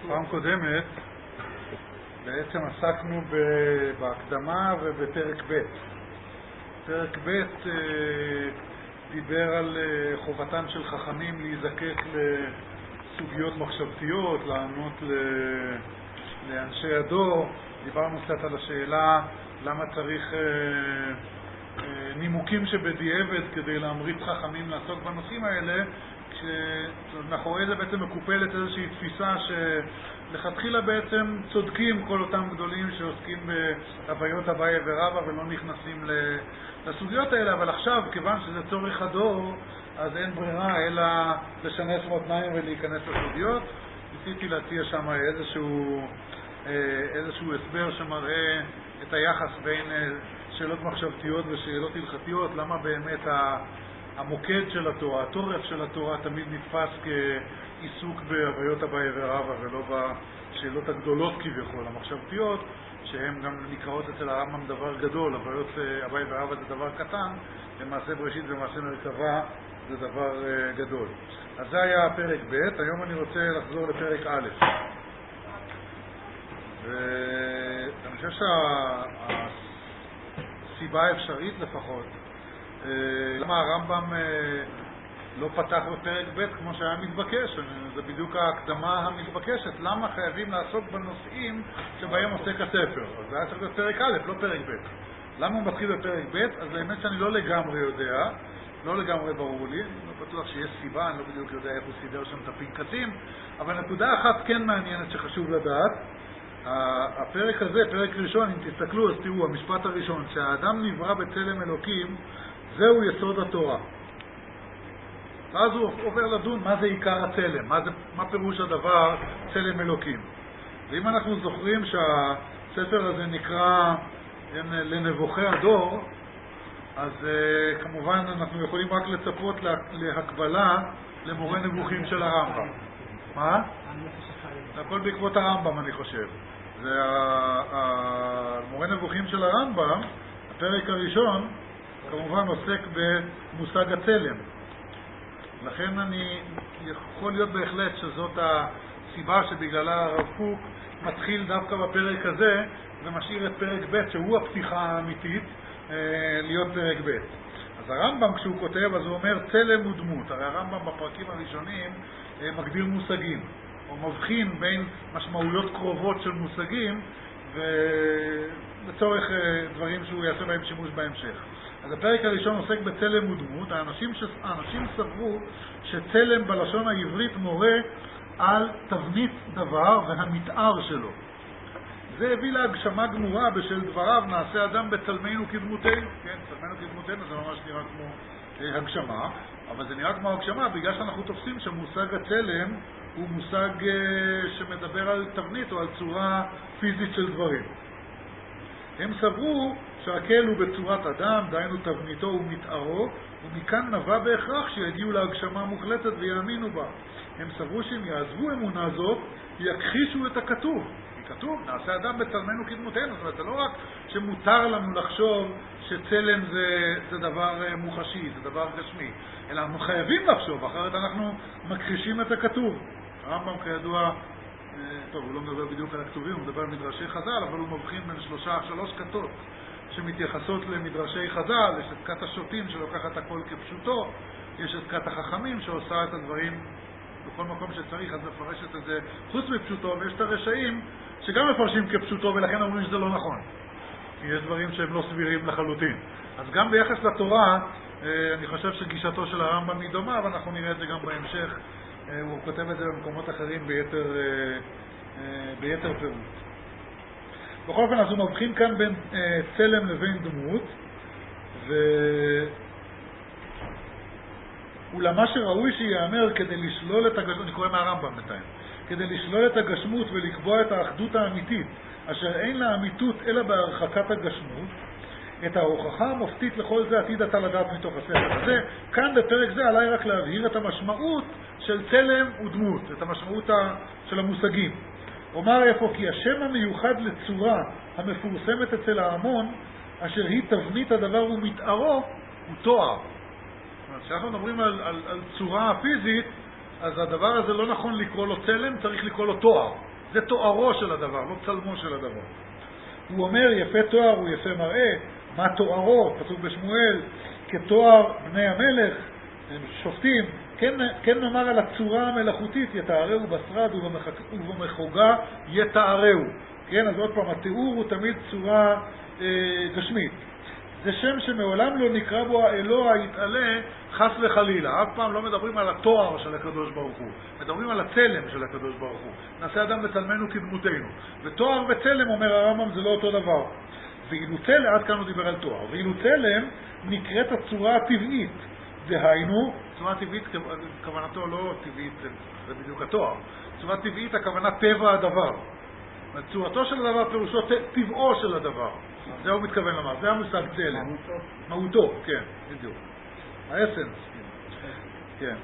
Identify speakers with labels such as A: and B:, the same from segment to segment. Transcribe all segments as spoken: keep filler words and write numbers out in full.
A: פעם קודמת בעצם עסקנו בהקדמה ובפרק ב'. פרק ב' דיבר על חובתם של חכמים להיזקק לסוגיות מחשבתיות, לענות לאנשי הדור. דיברנו קצת על השאלה למה צריך נימוקים שבדיעבד כדי להמריץ חכמים לעסוק בנושאים האלה, כשמאחורי זה בעצם מקופלת איזושהי תפיסה שלכתחילה בעצם צודקים כל אותם גדולים שעוסקים בהוויות אביי ורבא ולא נכנסים לסוגיות האלה, אבל עכשיו כיוון שזה צורך הדור אז אין ברירה אלא לשנס מותניים ולהיכנס לסוגיות. ניסיתי להציע שם איזשהו איזשהו הסבר שמראה את היחס בין שאלות מחשבתיות ושאלות הלכתיות, למה באמת המוקד של התורה, התורף של התורה תמיד נתפס כעיסוק בהוויות אביי ורבא ולא בשאלות הגדולות כביכול, המחשבתיות, שהן גם נקראות אצל הרמב"ם דבר גדול. הוויות אביי ורבא זה דבר קטן, למעשה בראשית ומעשה מרכבה זה דבר גדול. אז זה היה פרק ב'. היום אני רוצה לחזור לפרק א'. ואני חושב שהסיבה האפשרית לפחות למה הרמב"ם לא פתח בפרק ב' כמו שהיה מתבקש, זה בדיוק ההקדמה המתבקשת, למה חייבים לעסוק בנושאים שבהם עוסק הספר. אז זה היה צריך בפרק א', לא פרק ב'. למה הוא מתחיל בפרק ב'? אז באמת שאני לא לגמרי יודע, לא לגמרי ברור לי, אני לא בטוח שיש סיבה, אני לא בדיוק יודע איך הוא סידר שם את הפנקסים, אבל נקודה אחת כן מעניינת שחשוב לדעת. הפרק הזה, פרק ראשון, אם תסתכלו אז תראו, המשפט הראשון, שהאדם נברא בצלם אלוקים, זהו יסוד התורה. ואז הוא עובר לדון מה זה עיקר הצלם, מה, זה, מה פירוש הדבר צלם אלוקים. ואם אנחנו זוכרים שהספר הזה נקרא לנבוכי הדור, אז uh, כמובן אנחנו יכולים רק לצפות לה, להקבלה למורה נבוכים של הרמב"ם. מה? זה הכל בעקבות הרמב"ם אני חושב. זה המורה נבוכים של הרמב"ם, הפרק הראשון, כמובן עוסק במושג הצלם. לכן אני יכול להיות בהחלט שזאת הסיבה שבגללה הרב קוק מתחיל דווקא בפרק הזה ומשאיר את פרק ב' שהוא הפתיחה האמיתית להיות פרק ב'. אז הרמב"ם כשהוא כותב אז הוא אומר צלם ודמות. הרי הרמב"ם בפרקים הראשונים מגדיר מושגים או מבחין בין משמעויות קרובות של מושגים ולצורך דברים שהוא יעשה בהם שימוש בהמשך. אז הפרק הראשון עוסק בצלם ודמות. האנשים, ש... האנשים סברו שצלם בלשון העברית מורה על תבנית דבר והמתאר שלו. זה הביא להגשמה גמורה בשל דבריו נעשה אדם בצלמנו כדמותנו. כן, צלמנו כדמותנו זה ממש נראה כמו אה, הגשמה, אבל זה נראה כמו הגשמה בגלל שאנחנו תופסים שמושג הצלם הוא מושג אה, שמדבר על תבנית או על צורה פיזית של דברים. הם סברו שהקל הוא בצורת אדם, דהיינו תבניתו ומתארו, ומכאן נבע בהכרח שיגיעו להגשמה מוחלטת ויאמינו בה. הם סברו שהם יעזבו אמונה זאת, יכחישו את הכתוב. כתוב, נעשה אדם בצלמנו כדמותנו. זאת אומרת, זה לא רק שמותר לנו לחשוב שצלם זה, זה דבר מוחשי, זה דבר גשמי, אלא אנחנו חייבים לחשוב, אחרת אנחנו מכחישים את הכתוב. הרמב"ם כידוע, טוב, הוא לא מדבר בדיוק על הכתובים, הוא מדבר על מדרשי חז"ל, אבל הוא מבחין בין שלושה, שלוש כתות שמתייחסות למדרשי חז"ל. יש את כת השוטים שלוקחת הכל כפשוטו, יש את כת החכמים שעושה את הדברים בכל מקום שצריך, אז מפרשת את זה חוץ מפשוטו, ויש את הרשעים שגם מפרשים כפשוטו ולכן אומרים שזה לא נכון, כי יש דברים שהם לא סבירים לחלוטין. אז גם ביחס לתורה אני חושב שגישתו של הרמב"ם היא דומה, אבל אנחנו נראה את זה גם בהמשך. הוא כותב את זה במקומות אחרים ביתר, ביתר פירוט. בכל אופן, אז הוא מבחין כאן בין צלם לבין דמות, ו... ולמה שראוי שיאמר כדי לשלול את הגשמות, אני קורא מהרמב"ם בינתיים, כדי לשלול את הגשמות ולקבוע את האחדות האמיתית, אשר אין לה אמיתות אלא בהרחקת הגשמות, את ההוכחה המופתית לכל זה עתיד אתה לדעת מתוך הספר הזה. כאן בפרק זה עליי רק להבהיר את המשמעות של צלם ודמות, את המשמעות של המושגים. אומר איפה כי השם המיוחד לצורה המפורסמת אצל ההמון, אשר היא תבנית הדבר ומתארו, הוא תואר. כשאנחנו מדברים על, על, על צורה פיזית, אז הדבר הזה לא נכון לקרוא לו צלם, צריך לקרוא לו תואר. זה תוארו של הדבר, לא צלמו של הדבר. הוא אומר יפה תואר הוא יפה מראה, מה תוארו? פסוק בשמואל, כתואר בני המלך, שופטים, כן, כן נאמר על הצורה המלאכותית, יתארהו בשרד ובמחוגה יתארהו. כן, אז עוד פעם, התיאור הוא תמיד צורה אה, גשמית. זה שם שמעולם לא נקרא בו האלוה יתעלה חס וחלילה. אף פעם לא מדברים על התואר של הקדוש ברוך הוא, מדברים על הצלם של הקדוש ברוך הוא. נעשה אדם לצלמנו כדמותנו. ותואר וצלם, אומר הרמב"ם, זה לא אותו דבר. ואילו צלם, עד כאן הוא דיבר על תואר, ואילו צלם נקראת הצורה הטבעית. דהיינו, צורה טבעית, כוונתו לא טבעית, זה בדיוק התואר. צורה טבעית, הכוונה טבע הדבר. צורתו של הדבר פירושו טבעו של הדבר. זה הוא מתכוון לומר, זה המושג צלם. מהותו. מהותו, כן, בדיוק. האסנס. כן.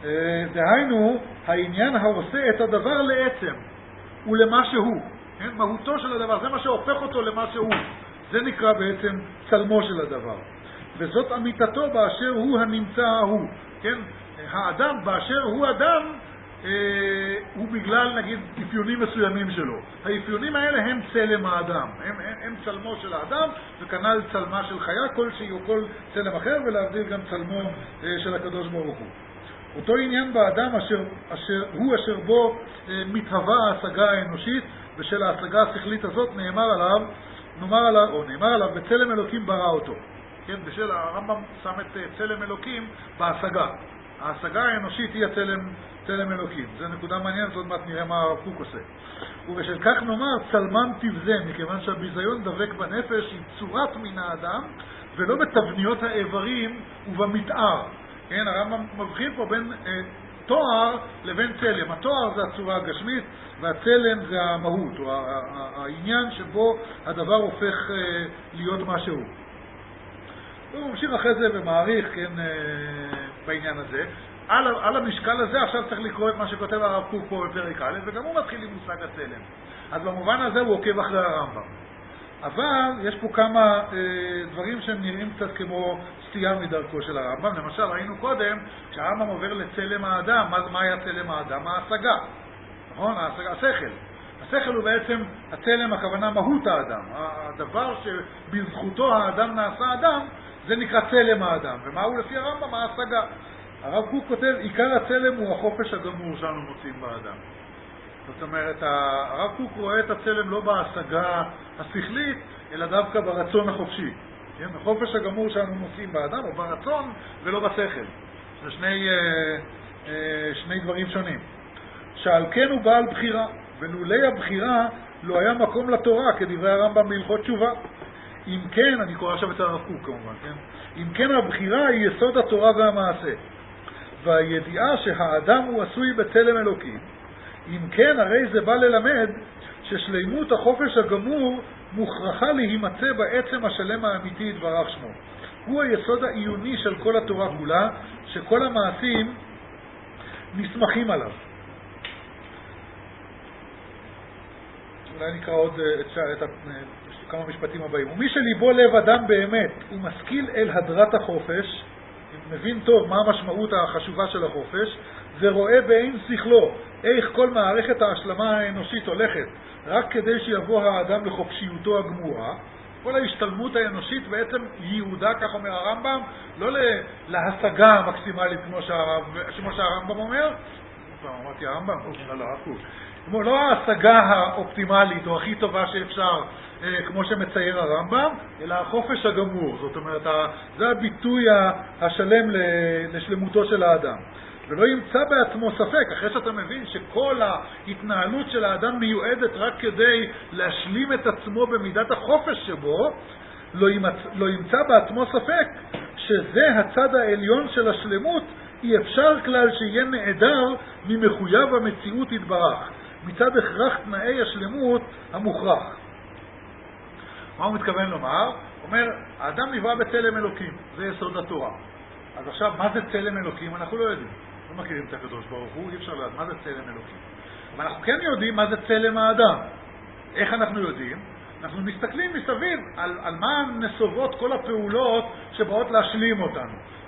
A: דהיינו, העניין העושה את הדבר לעצם, ולמה שהוא. כן? מהותו של הדבר, זה מה שהופך אותו למה שהוא. זה נקרא בעצם צלמו של הדבר. וזאת אמיתתו באשר הוא הנמצא ההוא. כן? האדם באשר הוא אדם, אה, הוא בגלל נגיד אפיונים מסוימים שלו. האפיונים האלה הם צלם האדם. הם, הם, הם צלמו של האדם, וכנ"ל צלמה של חיה כלשהי או כל צלם אחר, ולהבדיל גם צלמו אה, של הקדוש ברוך הוא. אותו עניין באדם אשר, אשר, הוא אשר בו אה, מתהווה ההשגה האנושית, ושל ההשגה השכלית הזאת נאמר עליו, נאמר עליו, או נאמר עליו, בצלם אלוקים ברא אותו. כן, בשל הרמב"ם שם את צלם אלוקים בהשגה. ההשגה האנושית היא הצלם, צלם אלוקים. זה נקודה מעניינת, עוד מעט נראה מה הרב קוק עושה. ובשל כך נאמר, צלמם תבזה, מכיוון שהביזיון דבק בנפש עם צורת מן האדם, ולא בתבניות האיברים ובמתאר. כן, הרמב"ם מבחין פה בין אה, תואר לבין צלם. התואר זה הצורה הגשמית, והצלם זה המהות, או העניין שבו הדבר הופך אה, להיות משהו. הוא ממשיך אחרי זה ומעריך, כן, בעניין הזה. על, על המשקל הזה עכשיו צריך לקרוא את מה שכותב הרב קוק פה בפרק א', וגם הוא מתחיל עם מושג הצלם. אז במובן הזה הוא עוקב אחרי הרמב"ם. אבל יש פה כמה אה, דברים שהם נראים קצת כמו סטייה מדרכו של הרמב"ם. למשל, ראינו קודם שהרמב"ם עובר לצלם האדם. מה, מה היה צלם האדם? ההשגה. נכון? ההשגה, השכל. השכל הוא בעצם הצלם, הכוונה מהות האדם. הדבר שבזכותו האדם נעשה אדם, זה נקרא צלם האדם. ומה הוא לפי הרמב"ם? ההשגה. הרב קוק כותב, עיקר הצלם הוא החופש הגמור שאנו מוצאים באדם. זאת אומרת, הרב קוק רואה את הצלם לא בהשגה השכלית, אלא דווקא ברצון החופשי. כן? החופש הגמור שאנו מוצאים באדם הוא ברצון ולא בשכל. זה שני, שני דברים שונים. שעל כן הוא בעל בחירה, ולולי הבחירה לא היה מקום לתורה, כדברי הרמב"ם בהלכות תשובה. אם כן, אני קורא עכשיו את הרב קוק כמובן, כן? אם כן הבחירה היא יסוד התורה והמעשה, והידיעה שהאדם הוא עשוי בצלם אלוקים, אם כן הרי זה בא ללמד ששלימות החופש הגמור מוכרחה להימצא בעצם השלם האמיתי יתברך שמו. הוא היסוד העיוני של כל התורה כולה, שכל המעשים נסמכים עליו. אולי נקרא עוד את, את, את כמה משפטים הבאים. ומי שליבו לב אדם באמת, הוא משכיל אל הדרת החופש, מבין טוב מה המשמעות החשובה של החופש, ורואה בעין שכלו איך כל מערכת ההשלמה האנושית הולכת, רק כדי שיבוא האדם לחופשיותו הגמורה. כל ההשתלמות האנושית בעצם ייעודה, כך אומר הרמב"ם, לא להשגה המקסימלית כמו שהרב, כמו שהרמב"ם אומר. אמרתי הרמב"ם? לא, לא, הפוך. כמו לא ההשגה האופטימלית או הכי טובה שאפשר, כמו שמצייר הרמב"ם, אלא החופש הגמור. זאת אומרת, זה הביטוי השלם לשלמותו של האדם. ולא ימצא בעצמו ספק, אחרי שאתה מבין שכל ההתנהלות של האדם מיועדת רק כדי להשלים את עצמו במידת החופש שבו, לא ימצא, לא ימצא בעצמו ספק שזה הצד העליון של השלמות, אי אפשר כלל שיהיה נעדר ממחויב המציאות יתברך, מצד הכרח תנאי השלמות המוכרח. מה הוא מתכוון לומר? הוא אומר, האדם נברא בצלם אלוקים, זה יסוד התורה. אז עכשיו, מה זה צלם אלוקים? אנחנו לא יודעים. לא מכירים את הקדוש ברוך הוא, אי אפשר לדעת מה זה צלם אלוקים. אבל אנחנו כן יודעים מה זה צלם האדם. איך אנחנו יודעים? אנחנו מסתכלים מסביב על, על מה נסובות כל הפעולות שבאות להשלים אותנו.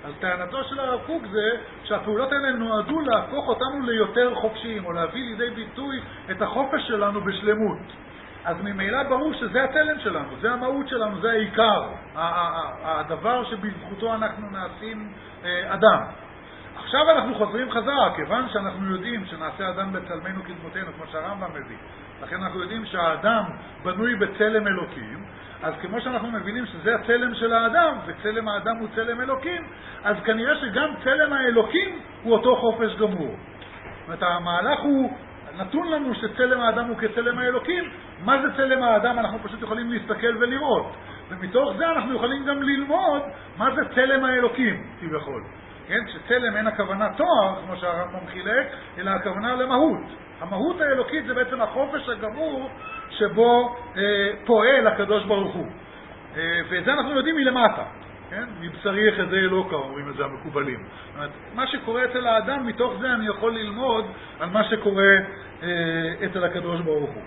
A: אז טענתו של הרב קוק זה שהפעולות האלה נועדו להפוך אותנו ליותר חופשיים, או להביא לידי ביטוי את החופש שלנו בשלמות. אז ממילא ברור שזה התלם שלנו, זה המהות שלנו, זה העיקר, הדבר שבזכותו אנחנו נעשים אדם. עכשיו אנחנו חוזרים חזרה, כיוון שאנחנו יודעים שנעשה אדם בצלמנו כדמותנו, כמו שהרמב"ם מביא. לכן אנחנו יודעים שהאדם בנוי בצלם אלוקים, אז כמו שאנחנו מבינים שזה הצלם של האדם, וצלם האדם הוא צלם אלוקים, אז כנראה שגם צלם האלוקים הוא אותו חופש גמור. זאת אומרת, המהלך הוא, נתון לנו שצלם האדם הוא כצלם האלוקים. מה זה צלם האדם? אנחנו פשוט יכולים להסתכל ולראות. ומתוך זה אנחנו יכולים גם ללמוד מה זה צלם האלוקים, כביכול. כן? שצלם אין הכוונה תואר, כמו שהרמב"ם חילק, אלא הכוונה למהות. המהות האלוקית זה בעצם החופש הגמור שבו אה, פועל הקדוש ברוך הוא. אה, ואת זה אנחנו יודעים מלמטה. כן? מבשרי יחזה אלוקה, אומרים את זה המקובלים. זאת אומרת, מה שקורה אצל האדם, מתוך זה אני יכול ללמוד על מה שקורה אה, אצל הקדוש ברוך הוא.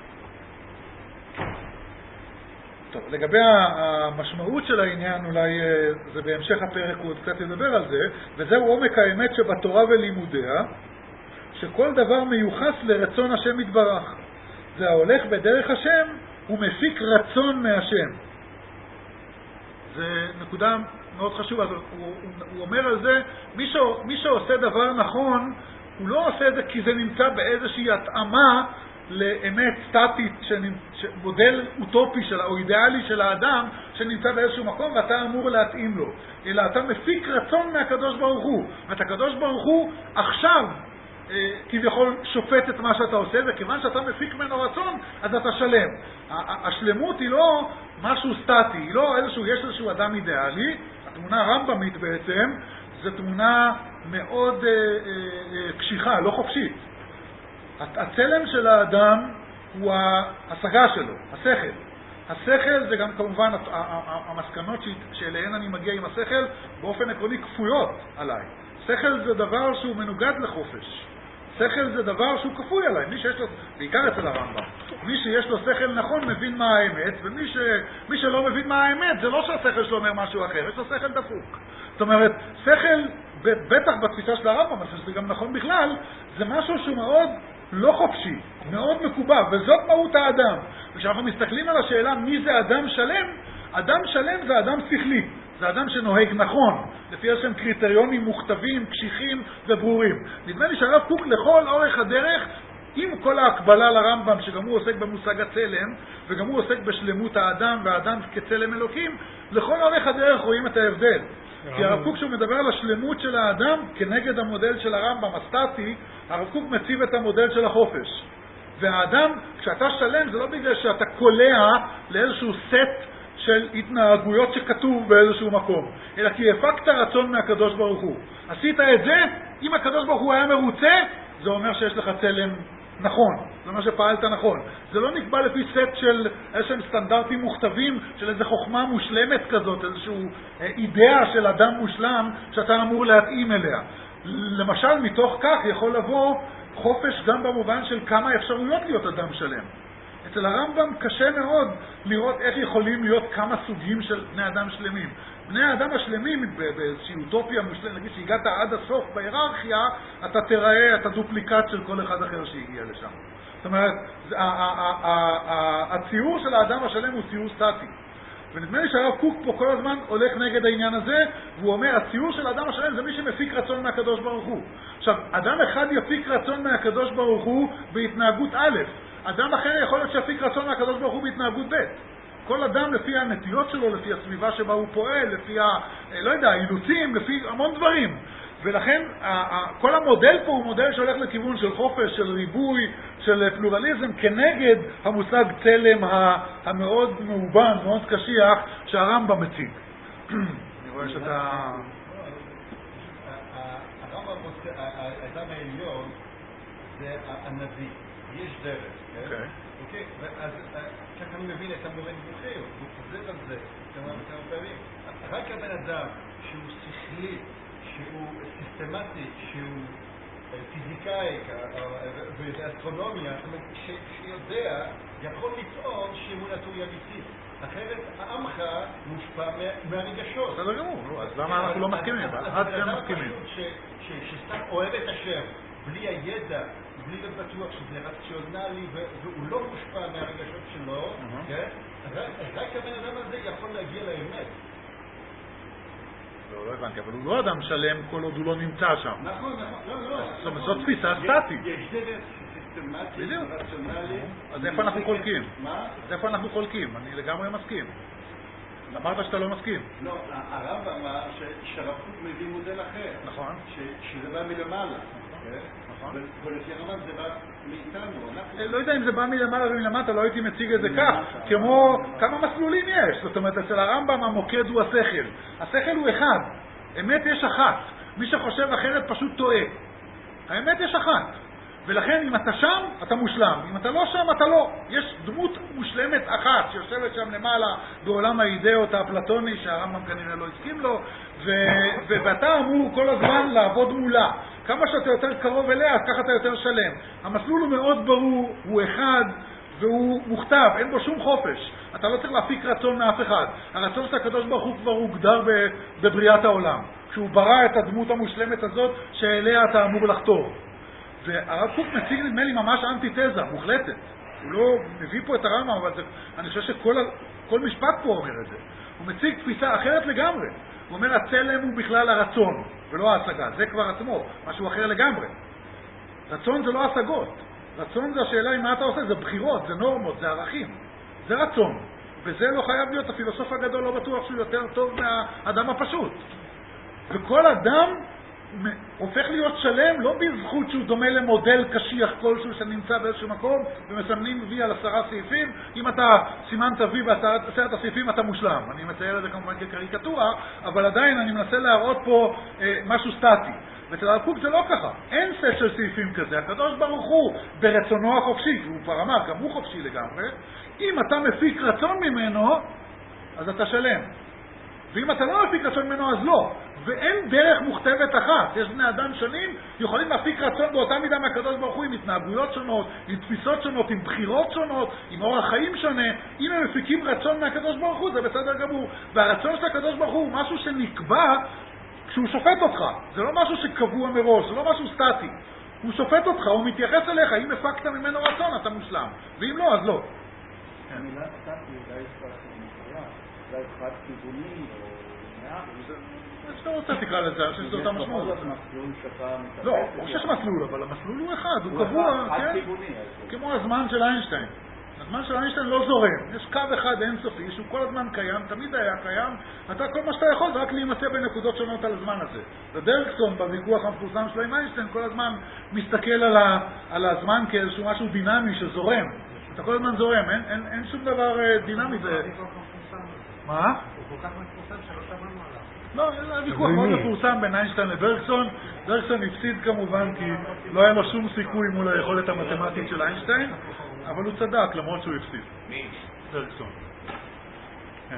A: טוב, לגבי המשמעות של העניין, אולי זה בהמשך הפרק, הוא עוד קצת ידבר על זה, וזהו עומק האמת שבתורה ולימודיה, שכל דבר מיוחס לרצון השם יתברך. זה ההולך בדרך השם, הוא מפיק רצון מהשם. זה נקודה מאוד חשובה. הוא, הוא, הוא אומר על זה, מי, ש, מי שעושה דבר נכון, הוא לא עושה את זה כי זה נמצא באיזושהי התאמה לאמת סטטית, מודל אוטופי של, או אידיאלי של האדם שנמצא באיזשהו מקום ואתה אמור להתאים לו, אלא אתה מפיק רצון מהקדוש ברוך הוא. ואת הקדוש ברוך הוא עכשיו אה, כביכול שופט את מה שאתה עושה, וכיוון שאתה מפיק ממנו רצון אז אתה שלם. השלמות היא לא משהו סטטי, היא לא איזשהו, יש איזשהו אדם אידיאלי. התמונה הרמב"מית בעצם זו תמונה מאוד אה, אה, קשיחה, לא חופשית. הצלם של האדם הוא ההשגה שלו, השכל. השכל זה גם כמובן המסקנות שאליהן אני מגיע עם השכל באופן עקרוני כפויות עליי. שכל זה דבר שהוא מנוגד לחופש. שכל זה דבר שהוא כפוי עליי. מי שיש לו, בעיקר אצל הרמב"ם, מי שיש לו שכל נכון מבין מה האמת, ומי ש, מי שלא מבין מה האמת, זה לא שהשכל שלו אומר משהו אחר, יש לו שכל דפוק. זאת אומרת, שכל, בטח בתפיסה של הרמב"ם, אבל שזה גם נכון בכלל, זה משהו שהוא מאוד לא חופשי, מאוד מקובע, וזאת מהות האדם. וכשאנחנו מסתכלים על השאלה מי זה אדם שלם, אדם שלם זה אדם שכלי, זה אדם שנוהג נכון, לפי איזשהם קריטריונים מוכתבים, קשיחים וברורים. נדמה לי שהרב קוק לכל אורך הדרך, עם כל ההקבלה לרמב"ם, שגם הוא עוסק במושג הצלם, וגם הוא עוסק בשלמות האדם, והאדם כצלם אלוקים, לכל אורך הדרך רואים את ההבדל. כי הרב קוק שהוא מדבר על השלמות של האדם כנגד המודל של הרמב"ם הסטטי, הרב קוק מציב את המודל של החופש. והאדם, כשאתה שלם, זה לא בגלל שאתה קולע לאיזשהו סט של התנהגויות שכתוב באיזשהו מקום, אלא כי הפקת רצון מהקדוש ברוך הוא. עשית את זה, אם הקדוש ברוך הוא היה מרוצה, זה אומר שיש לך צלם נכון, זה אומר שפעלת נכון. זה לא נקבע לפי סט של איזשהם סטנדרטים מוכתבים של איזו חוכמה מושלמת כזאת, איזשהו אידאה של אדם מושלם שאתה אמור להתאים אליה. למשל, מתוך כך יכול לבוא חופש גם במובן של כמה אפשרויות להיות אדם שלם. אצל הרמב"ם קשה מאוד לראות איך יכולים להיות כמה סוגים של בני אדם שלמים. בני האדם השלמים באיזושהי אוטופיה מושלמת, נגיד שהגעת עד הסוף בהיררכיה, אתה תראה את הדופליקט של כל אחד אחר שהגיע לשם. זאת אומרת, הציור של האדם השלם הוא ציור סטטי. ונדמה לי שהרב קוק פה כל הזמן הולך נגד העניין הזה, והוא אומר, הציור של האדם השלם זה מי שמפיק רצון מהקדוש ברוך הוא. עכשיו, אדם אחד יפיק רצון מהקדוש ברוך הוא בהתנהגות א', אדם אחר יכול להיות שיפיק רצון מהקדוש ברוך הוא בהתנהגות ב'. כל אדם לפי הנטיות שלו, לפי הסביבה שבה הוא פועל, לפי ה, לא יודע, האילוצים, לפי המון דברים. ולכן כל המודל פה הוא מודל שהולך לכיוון של חופש, של ריבוי, של פלורליזם, כנגד המושג צלם המאוד מאובן, מאוד קשיח, שהרמב"ם מציג. אני רואה שאתה...
B: הרמב"ם רוצה, האדם העליון זה הנביא, יש דרך, כן? אוקיי, אז ככה אני מבין את המורה נבוכיות, הוא חוזר על זה כמה וכמה פעמים. רק הבן אדם שהוא שכלי, שהוא סיסטמטי, שהוא פיזיקאי ואסטרונומיה, שיודע, יכול לטעון שאמונתו היא אמיתית. אחרת העמך מושפע מהרגשות.
A: בסדר גמור, אז למה אנחנו לא מסכימים? עד כאן מסכימים.
B: שסתם אוהב את השם, בלי הידע, בלי להיות בטוח שזה רציונלי והוא לא מושפע מהרגשות שלו, רק הבן אדם הזה יכול להגיע לאמת.
A: לא, לא הבנתי, אבל הוא לא אדם שלם כל עוד הוא לא נמצא שם.
B: נכון, נכון, לא, לא.
A: זאת תפיסה סטטית.
B: יש דרך סיסטמטית, רציונלית.
A: אז איפה אנחנו חולקים?
B: מה?
A: אז איפה אנחנו חולקים? אני לגמרי מסכים. אמרת שאתה לא מסכים.
B: לא, הרב אמר שהרב קוק מביא מודל אחר.
A: נכון.
B: שזה בא מלמעלה.
A: נכון.
B: ולפי הרמב"ם זה בא מאיתנו.
A: לא יודע אם זה בא מלמעלה ומלמטה, לא הייתי מציג את זה כך, כמו כמה מסלולים יש. זאת אומרת, אצל הרמב"ם המוקד הוא השכל. השכל הוא אחד. אמת יש אחת. מי שחושב אחרת פשוט טועה. האמת יש אחת. ולכן אם אתה שם, אתה מושלם. אם אתה לא שם, אתה לא. יש דמות מושלמת אחת שיושבת שם למעלה בעולם האידאות האפלטוני, שהרמב"ם כנראה לא הסכים לו, ו- ו- ואתה אמור כל הזמן לעבוד מולה. כמה שאתה יותר קרוב אליה, אז ככה אתה יותר שלם. המסלול הוא מאוד ברור, הוא אחד, והוא מוכתב, אין בו שום חופש. אתה לא צריך להפיק רצון מאף אחד. הרצון של הקדוש ברוך הוא כבר הוגדר בבריאת העולם. כשהוא ברא את הדמות המושלמת הזאת, שאליה אתה אמור לחתור. והרב קוק מציג נדמה לי ממש אנטיתזה, מוחלטת. הוא לא מביא פה את הרמב"ם, אבל זה, אני חושב שכל כל משפט פה אומר את זה. הוא מציג תפיסה אחרת לגמרי. הוא אומר, הצלם הוא בכלל הרצון, ולא ההשגה. זה כבר עצמו, משהו אחר לגמרי. רצון זה לא השגות. רצון זה השאלה אם מה אתה עושה, זה בחירות, זה נורמות, זה ערכים. זה רצון. וזה לא חייב להיות, הפילוסוף הגדול לא בטוח שהוא יותר טוב מהאדם הפשוט. וכל אדם הופך להיות שלם לא בזכות שהוא דומה למודל קשיח כלשהו שנמצא באיזשהו מקום ומסמנים וי על עשרה סעיפים. אם אתה סימנת וי בעשרת הסעיפים אתה מושלם. אני מצייר את זה כמובן כקריקטורה, אבל עדיין אני מנסה להראות פה אה, משהו סטטי. ואצל הרב קוק זה לא ככה. אין סט של סעיפים כזה. הקדוש ברוך הוא ברצונו החופשי, הוא כבר אמר, גם הוא חופשי לגמרי. אם אתה מפיק רצון ממנו, אז אתה שלם. ואם אתה לא מפיק רצון ממנו, אז לא. ואין דרך מוכתבת אחת. יש בני אדם שונים, יכולים להפיק רצון באותה מידה מהקדוש ברוך הוא, עם התנהגויות שונות, עם תפיסות שונות, עם בחירות שונות, עם אורח חיים שונה. אם הם מפיקים רצון מהקדוש ברוך הוא, זה בסדר גמור. והרצון של הקדוש ברוך הוא משהו שנקבע כשהוא שופט אותך. זה לא משהו שקבוע מראש, זה לא משהו סטטי. הוא שופט אותך, הוא מתייחס אליך. אם הפקת ממנו רצון, אתה מושלם. ואם לא, אז לא.
C: המילה סטטי, אולי יש כבר מפריע, אולי חד כיווני או נעה.
A: שאתה רוצה תקרא לזה, אני חושב שזו אותה משמעות. לא, הוא שיש מסלול, אבל המסלול הוא אחד, הוא קבוע, כן? כמו הזמן של איינשטיין. הזמן של איינשטיין לא זורם. יש קו אחד אינסופי, שהוא כל הזמן קיים, תמיד היה קיים. אתה כל מה שאתה יכול זה רק להימצא בנקודות שונות על הזמן הזה. וברקסון, בוויכוח המפורסם שלו עם איינשטיין, כל הזמן מסתכל על, ה, על הזמן כאיזשהו משהו דינמי שזורם. אתה כל הזמן זורם, אין, אין, אין שום דבר דינמי. זה... מה?
C: הוא כל כך מפורסם שלא תבנו עליו.
A: לא, זה ויכוח מאוד מפורסם בין איינשטיין לברקסון. ברקסון הפסיד כמובן כי לא היה לו שום סיכוי מול היכולת המתמטית של איינשטיין, אבל הוא צדק למרות שהוא הפסיד.
C: מי?
A: ברקסון. כן.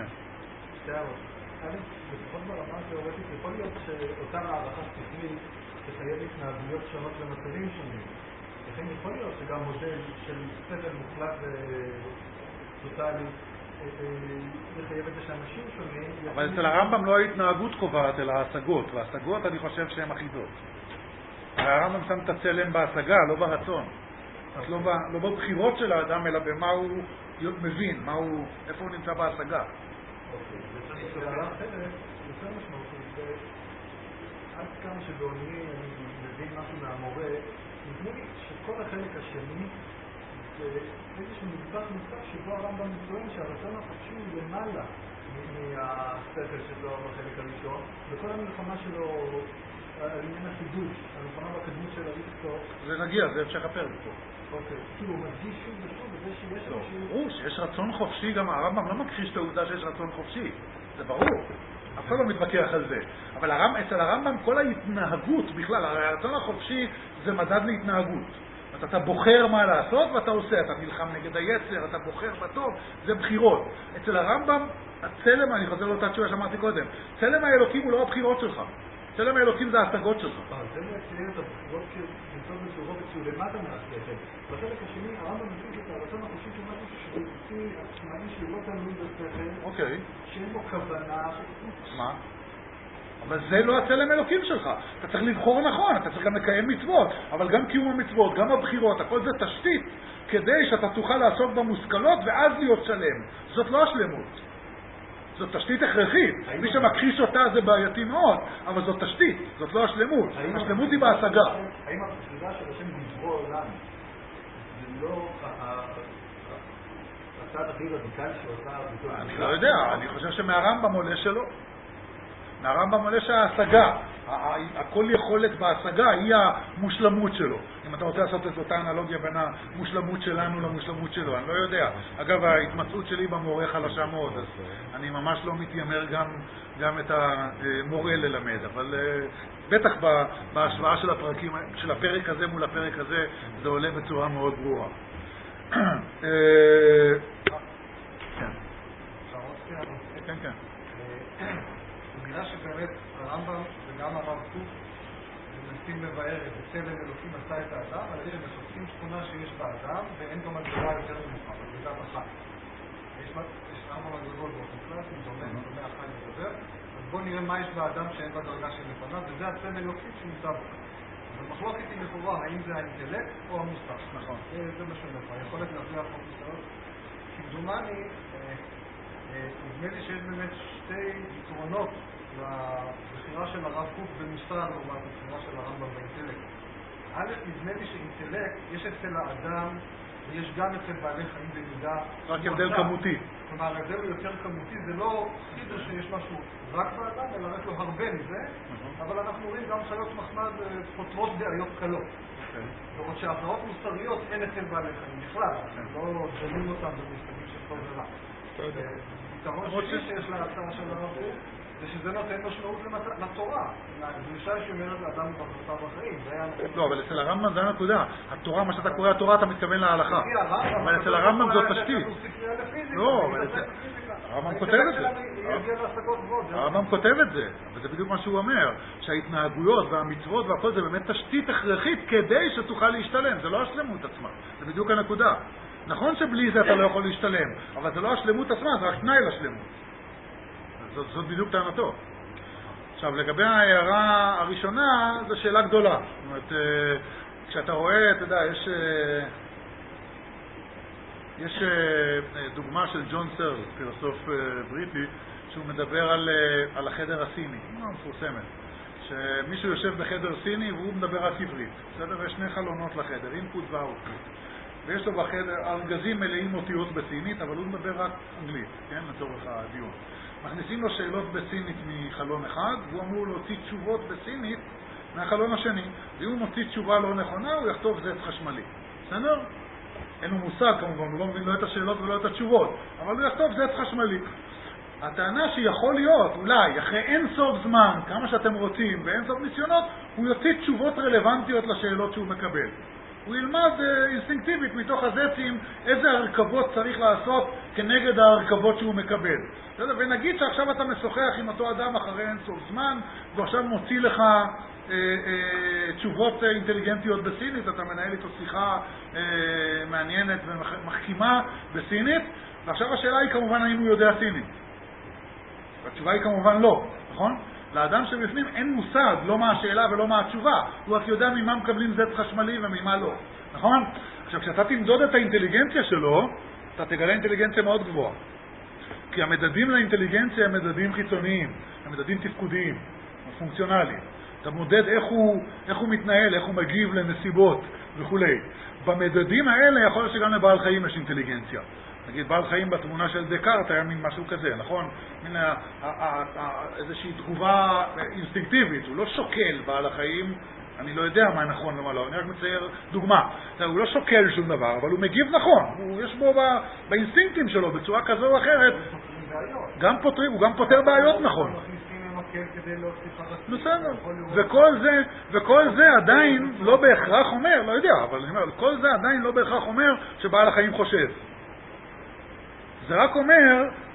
C: לפחות ברמה התיאורטית יכול להיות שאותה הערכה שכלית תחייב התנהגויות שונות למצבים שונים. לכן יכול להיות שגם מודל של סבל מוחלט וטוטלי לחייב את זה שאנשים שונים...
A: אבל אצל הרמב"ם לא ההתנהגות קובעת, אלא ההשגות, וההשגות אני חושב שהן אחידות. הרמב"ם שם את הצלם בהשגה, לא ברצון. אז לא, לא בבחירות של האדם, אלא במה הוא מבין, מה הוא, איפה הוא נמצא בהשגה.
C: אוקיי, זה העולם אחרת, יותר משמעותי, עד כמה שבעולמי אני מבין משהו מהמורה, נדמה לי שכל החלק השני זה איזשהו נדבך נוסף שבו הרמב"ם טוען שהרצון החופשי הוא למעלה מהשכל שלו בחלק הראשון, וכל המלחמה שלו על עניין החידוש, המלחמה והקדמות של אריסטו.
A: זה נגיע, זה אפשר לפר פה.
C: אוקיי, כאילו הוא מדגיש שוב ושוב בזה שיש
A: לא,
C: חופשי.
A: ברור שיש רצון חופשי, גם הרמב"ם לא מכחיש את העובדה שיש רצון חופשי. זה ברור. אף אחד לא מתווכח על זה. אבל הרמב"ם, אצל הרמב"ם כל ההתנהגות בכלל, הרצון החופשי זה מדד להתנהגות. אתה בוחר מה לעשות ואתה עושה, אתה נלחם נגד היצר, אתה בוחר בטוב, זה בחירות. אצל הרמב"ם, הצלם, אני חוזר לאותה תשובה שאמרתי קודם, צלם האלוקים הוא לא הבחירות שלך. צלם האלוקים זה ההשגות שלך.
C: זה מציין את הבחירות כניסות מסורות שהוא למטה מהשכל. בחלק השני, הרמב"ם מציג את הרצון החופשי של משהו שבוצי עצמאי שלא תלוי בשכל,
A: אוקיי.
C: שאין בו כוונה.
A: מה? אבל זה לא הצלם אלוקים שלך. אתה צריך לבחור נכון, אתה צריך גם לקיים מצוות, אבל גם קיום המצוות, גם הבחירות, הכל זה תשתית כדי שאתה תוכל לעסוק במושכלות ואז להיות שלם. זאת לא השלמות. זאת תשתית הכרחית. מי שמכחיש אותה זה בעייתי מאוד, אבל זאת תשתית, זאת לא השלמות. השלמות היא בהשגה.
C: האם הבחירה של השם לברוא עולם זה לא הצד הכי רדיקלי שעושה?
A: אני לא יודע, אני חושב שמהרמב"ם עולה שלא. מהרמב"ם עולה שההשגה, הכל יכולת בהשגה היא המושלמות שלו. אם אתה רוצה לעשות את אותה אנלוגיה בין המושלמות שלנו למושלמות שלו, אני לא יודע. אגב, ההתמצאות שלי במורה חלשה מאוד, אז אני ממש לא מתיימר גם, גם את המורה ללמד, אבל בטח בהשוואה של הפרקים, של הפרק הזה מול הפרק הזה, זה עולה בצורה מאוד ברורה. כן, כן.
C: בגלל שבאמת הרמב"ם וגם הרב קוק מנסים לבאר את צלם אלוקים עשה את האדם, על ידי מחפשים תכונה שיש באדם ואין בו מדרגה יותר נמוכה, מדרגה אחת. יש ארבע מדרגות באופן קלאסי, דומה, דומה אחת לדבר, אז בואו נראה מה יש באדם שאין בדרגה של לפניו, וזה הצלם אלוקים שנמצא בו. אז המחלוקת היא לכאורה, האם זה האינטלקט או המוסר. נכון. זה מה שאני אומר, היכולת להביא החוק מסתרות. כמדומני, נדמה לי שיש באמת שתי יתרונות לבחירה של הרב קוק במוסר לעומת הבחירה של הרמב"ם באינטלקט. א', נדמה לי שאינטלקט יש אצל האדם ויש גם אצל בעלי חיים במידה.
A: רק הבדל כמותי.
C: כלומר, ההבדל הוא יותר כמותי, זה לא חידוש שיש משהו רק באדם, אלא רק לו הרבה מזה, אבל אנחנו רואים גם חיות מחמד פותרות בעיות קלות. ועוד שהעבירות מוסריות אין אצל בעלי חיים בכלל, לא דנים אותם במושגים של טוב ורע. יתרון שני שיש להצעה של הרב קוק זה שזה נותן משמעות לתורה. הדרישה שאומרת לאדם בחרתה בחיים.
A: לא, אבל אצל הרמב"ם זה הנקודה. התורה, מה שאתה קורא התורה, אתה מתכוון להלכה. אבל אצל הרמב"ם זאת תשתית. לא, אבל אצל... הרמב"ם כותב את זה. הרמב"ם כותב את זה. וזה בדיוק מה שהוא אומר. שההתנהגויות והמצוות והכל זה באמת תשתית הכרחית כדי שתוכל להשתלם. זה לא השלמות עצמה. זה בדיוק הנקודה. נכון שבלי זה אתה לא יכול להשתלם, אבל זה לא השלמות עצמה, זה רק תנאי לשלמות. זאת, זאת בדיוק טענתו. עכשיו, לגבי ההערה הראשונה, זו שאלה גדולה. זאת אומרת, כשאתה רואה, אתה יודע, יש, יש דוגמה של ג'ון סרל, פילוסוף בריטי, שהוא מדבר על, על החדר הסיני, לא מפורסמת. שמישהו יושב בחדר סיני והוא מדבר רק עברית. בסדר? ויש שני חלונות לחדר, אינפוט ואוטפוט. ויש לו בחדר ארגזים מלאים אותיות בסינית, אבל הוא מדבר רק אנגלית, כן? לצורך הדיון. מכניסים לו שאלות בסינית מחלון אחד, והוא אמור להוציא תשובות בסינית מהחלון השני. ואם הוא מוציא תשובה לא נכונה, הוא יכתוב זץ חשמלי. בסדר? אין לו מושג, כמובן, הוא לא מבין לא את השאלות ולא את התשובות, אבל הוא יכתוב זץ חשמלי. הטענה שיכול להיות, אולי, אחרי אין סוף זמן, כמה שאתם רוצים, ואין סוף ניסיונות, הוא יוציא תשובות רלוונטיות לשאלות שהוא מקבל. הוא ילמד אינסטינקטיבית מתוך הזצים איזה הרכבות צריך לעשות כנגד ההרכבות שהוא מקבל. ונגיד שעכשיו אתה משוחח עם אותו אדם אחרי אין סוף זמן, ועכשיו מוציא לך אה, אה, תשובות אינטליגנטיות בסינית, אתה מנהל איתו שיחה אה, מעניינת ומחכימה בסינית, ועכשיו השאלה היא כמובן האם הוא יודע סינית. והתשובה היא כמובן לא, נכון? לאדם שבפנים אין מושג, לא מה השאלה ולא מה התשובה. הוא רק יודע ממה מקבלים זץ חשמלי וממה לא. נכון? עכשיו, כשאתה תמדוד את האינטליגנציה שלו, אתה תגלה אינטליגנציה מאוד גבוהה. כי המדדים לאינטליגנציה הם מדדים חיצוניים, הם מדדים תפקודיים, פונקציונליים. אתה מודד איך הוא, איך הוא מתנהל, איך הוא מגיב לנסיבות וכו'. במדדים האלה יכול להיות שגם לבעל חיים יש אינטליגנציה. נגיד, בעל חיים בתמונה של דקארט היה מין משהו כזה, נכון? מין איזושהי תגובה אינסטינקטיבית. הוא לא שוקל בעל החיים, אני לא יודע מה נכון ומה לא, אני רק מצייר דוגמה. הוא לא שוקל שום דבר, אבל הוא מגיב נכון. הוא יש בו באינסטינקטים שלו, בצורה כזו או אחרת. גם פותרים, הוא גם פותר בעיות נכון. בסדר. וכל זה, וכל זה עדיין לא בהכרח אומר, לא יודע, אבל אני אומר, כל זה עדיין לא בהכרח אומר שבעל החיים חושב. זה רק אומר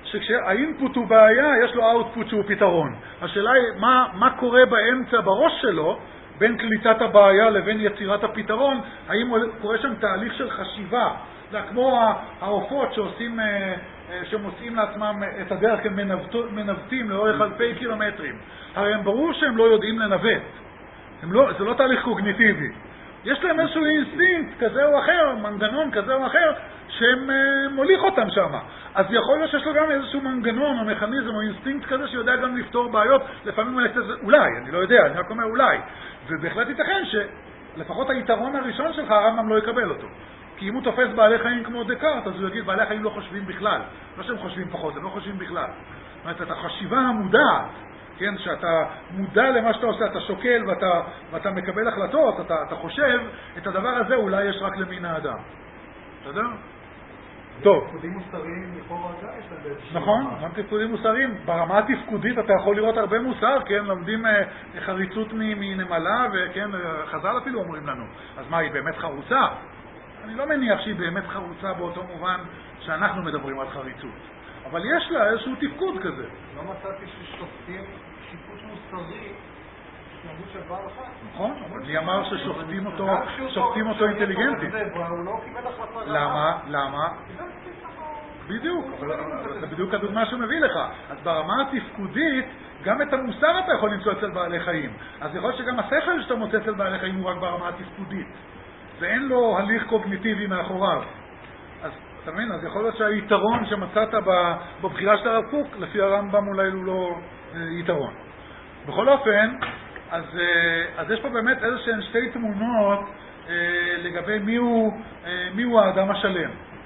A: שכשהאינפוט הוא בעיה, יש לו אאוטפוט שהוא פתרון. השאלה היא מה, מה קורה באמצע בראש שלו, בין קליטת הבעיה לבין יצירת הפתרון, האם קורה שם תהליך של חשיבה, זה כמו העופות שעושים, שמוצאים לעצמם את הדרך, הם מנווטים לאורך אלפי קילומטרים. הרי הם ברור שהם לא יודעים לנווט, לא, זה לא תהליך קוגניטיבי. יש להם איזשהו אינסטינקט כזה או אחר, מנגנון כזה או אחר, שהם מוליך אותם שם. אז יכול להיות שיש לו גם איזשהו מנגנון או מכניזם או אינסטינקט כזה שיודע גם לפתור בעיות, לפעמים אולי, אני לא יודע, אני רק אומר אולי. ובהחלט ייתכן שלפחות היתרון הראשון שלך הרמב"ם לא יקבל אותו. כי אם הוא תופס בעלי חיים כמו דקארט, אז הוא יגיד, בעלי חיים לא חושבים בכלל. לא שהם חושבים פחות, הם לא חושבים בכלל. זאת אומרת, את החשיבה המודעת, כן, שאתה מודע למה שאתה עושה, אתה שוקל ואתה, ואתה מקבל החלטות, אתה, אתה חושב, את הדבר הזה אולי יש רק למין האדם. אתה יודע? טוב.
C: תפקודים מוסריים לכאורה גם יש להם באיזושהי...
A: נכון, גם תפקודים מוסריים. ברמה התפקודית אתה יכול לראות הרבה מוסר, כן, לומדים חריצות מנמלה, וכן, חז"ל אפילו אומרים לנו. אז מה, היא באמת חרוצה? אני לא מניח שהיא באמת חרוצה באותו מובן שאנחנו מדברים על חריצות. אבל יש לה איזשהו תפקוד כזה.
C: לא מצאתי ששופטים שיפוט מוסרי, התנהגות של בעל חיים.
A: נכון, אבל מי אמר ששופטים אותו, שופטים אותו אינטליגנטי?
C: הוא לא קיבל החלטה.
A: למה? למה? בדיוק, זה בדיוק הדוגמה שהוא מביא לך. אז ברמה התפקודית, גם את המוסר אתה יכול למצוא אצל בעלי חיים. אז יכול להיות שגם השכל שאתה מוצא אצל בעלי חיים הוא רק ברמה התפקודית. ואין לו הליך קוגניטיבי מאחוריו. אז אתה מבין, אז יכול להיות שהיתרון שמצאת בבחירה של הרב קוק, לפי הרמב"ם אולי הוא לא יתרון. בכל אופן, אז, אז יש פה באמת איזשהן שתי תמונות לגבי מי הוא, מי הוא האדם השלם.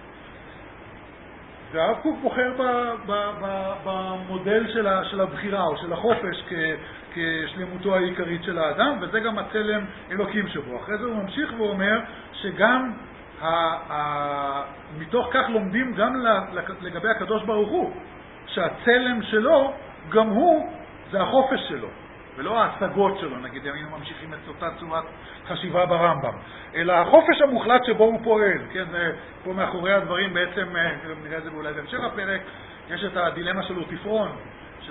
A: והרב קוק בוחר ב, ב, ב, במודל של, ה, של הבחירה או של החופש כ, כשלמותו העיקרית של האדם, וזה גם הצלם אלוקים שבו. אחרי זה הוא ממשיך ואומר שגם ה, ה, מתוך כך לומדים גם לגבי הקדוש ברוך הוא, שהצלם שלו גם הוא זה החופש שלו, ולא ההשגות שלו, נגיד, אם היינו ממשיכים את אותה צורת חשיבה ברמב"ם, אלא החופש המוחלט שבו הוא פועל, כן, זה פה מאחורי הדברים בעצם, נראה את זה אולי בהמשך הפרק, יש את הדילמה של אוטיפרון, ש...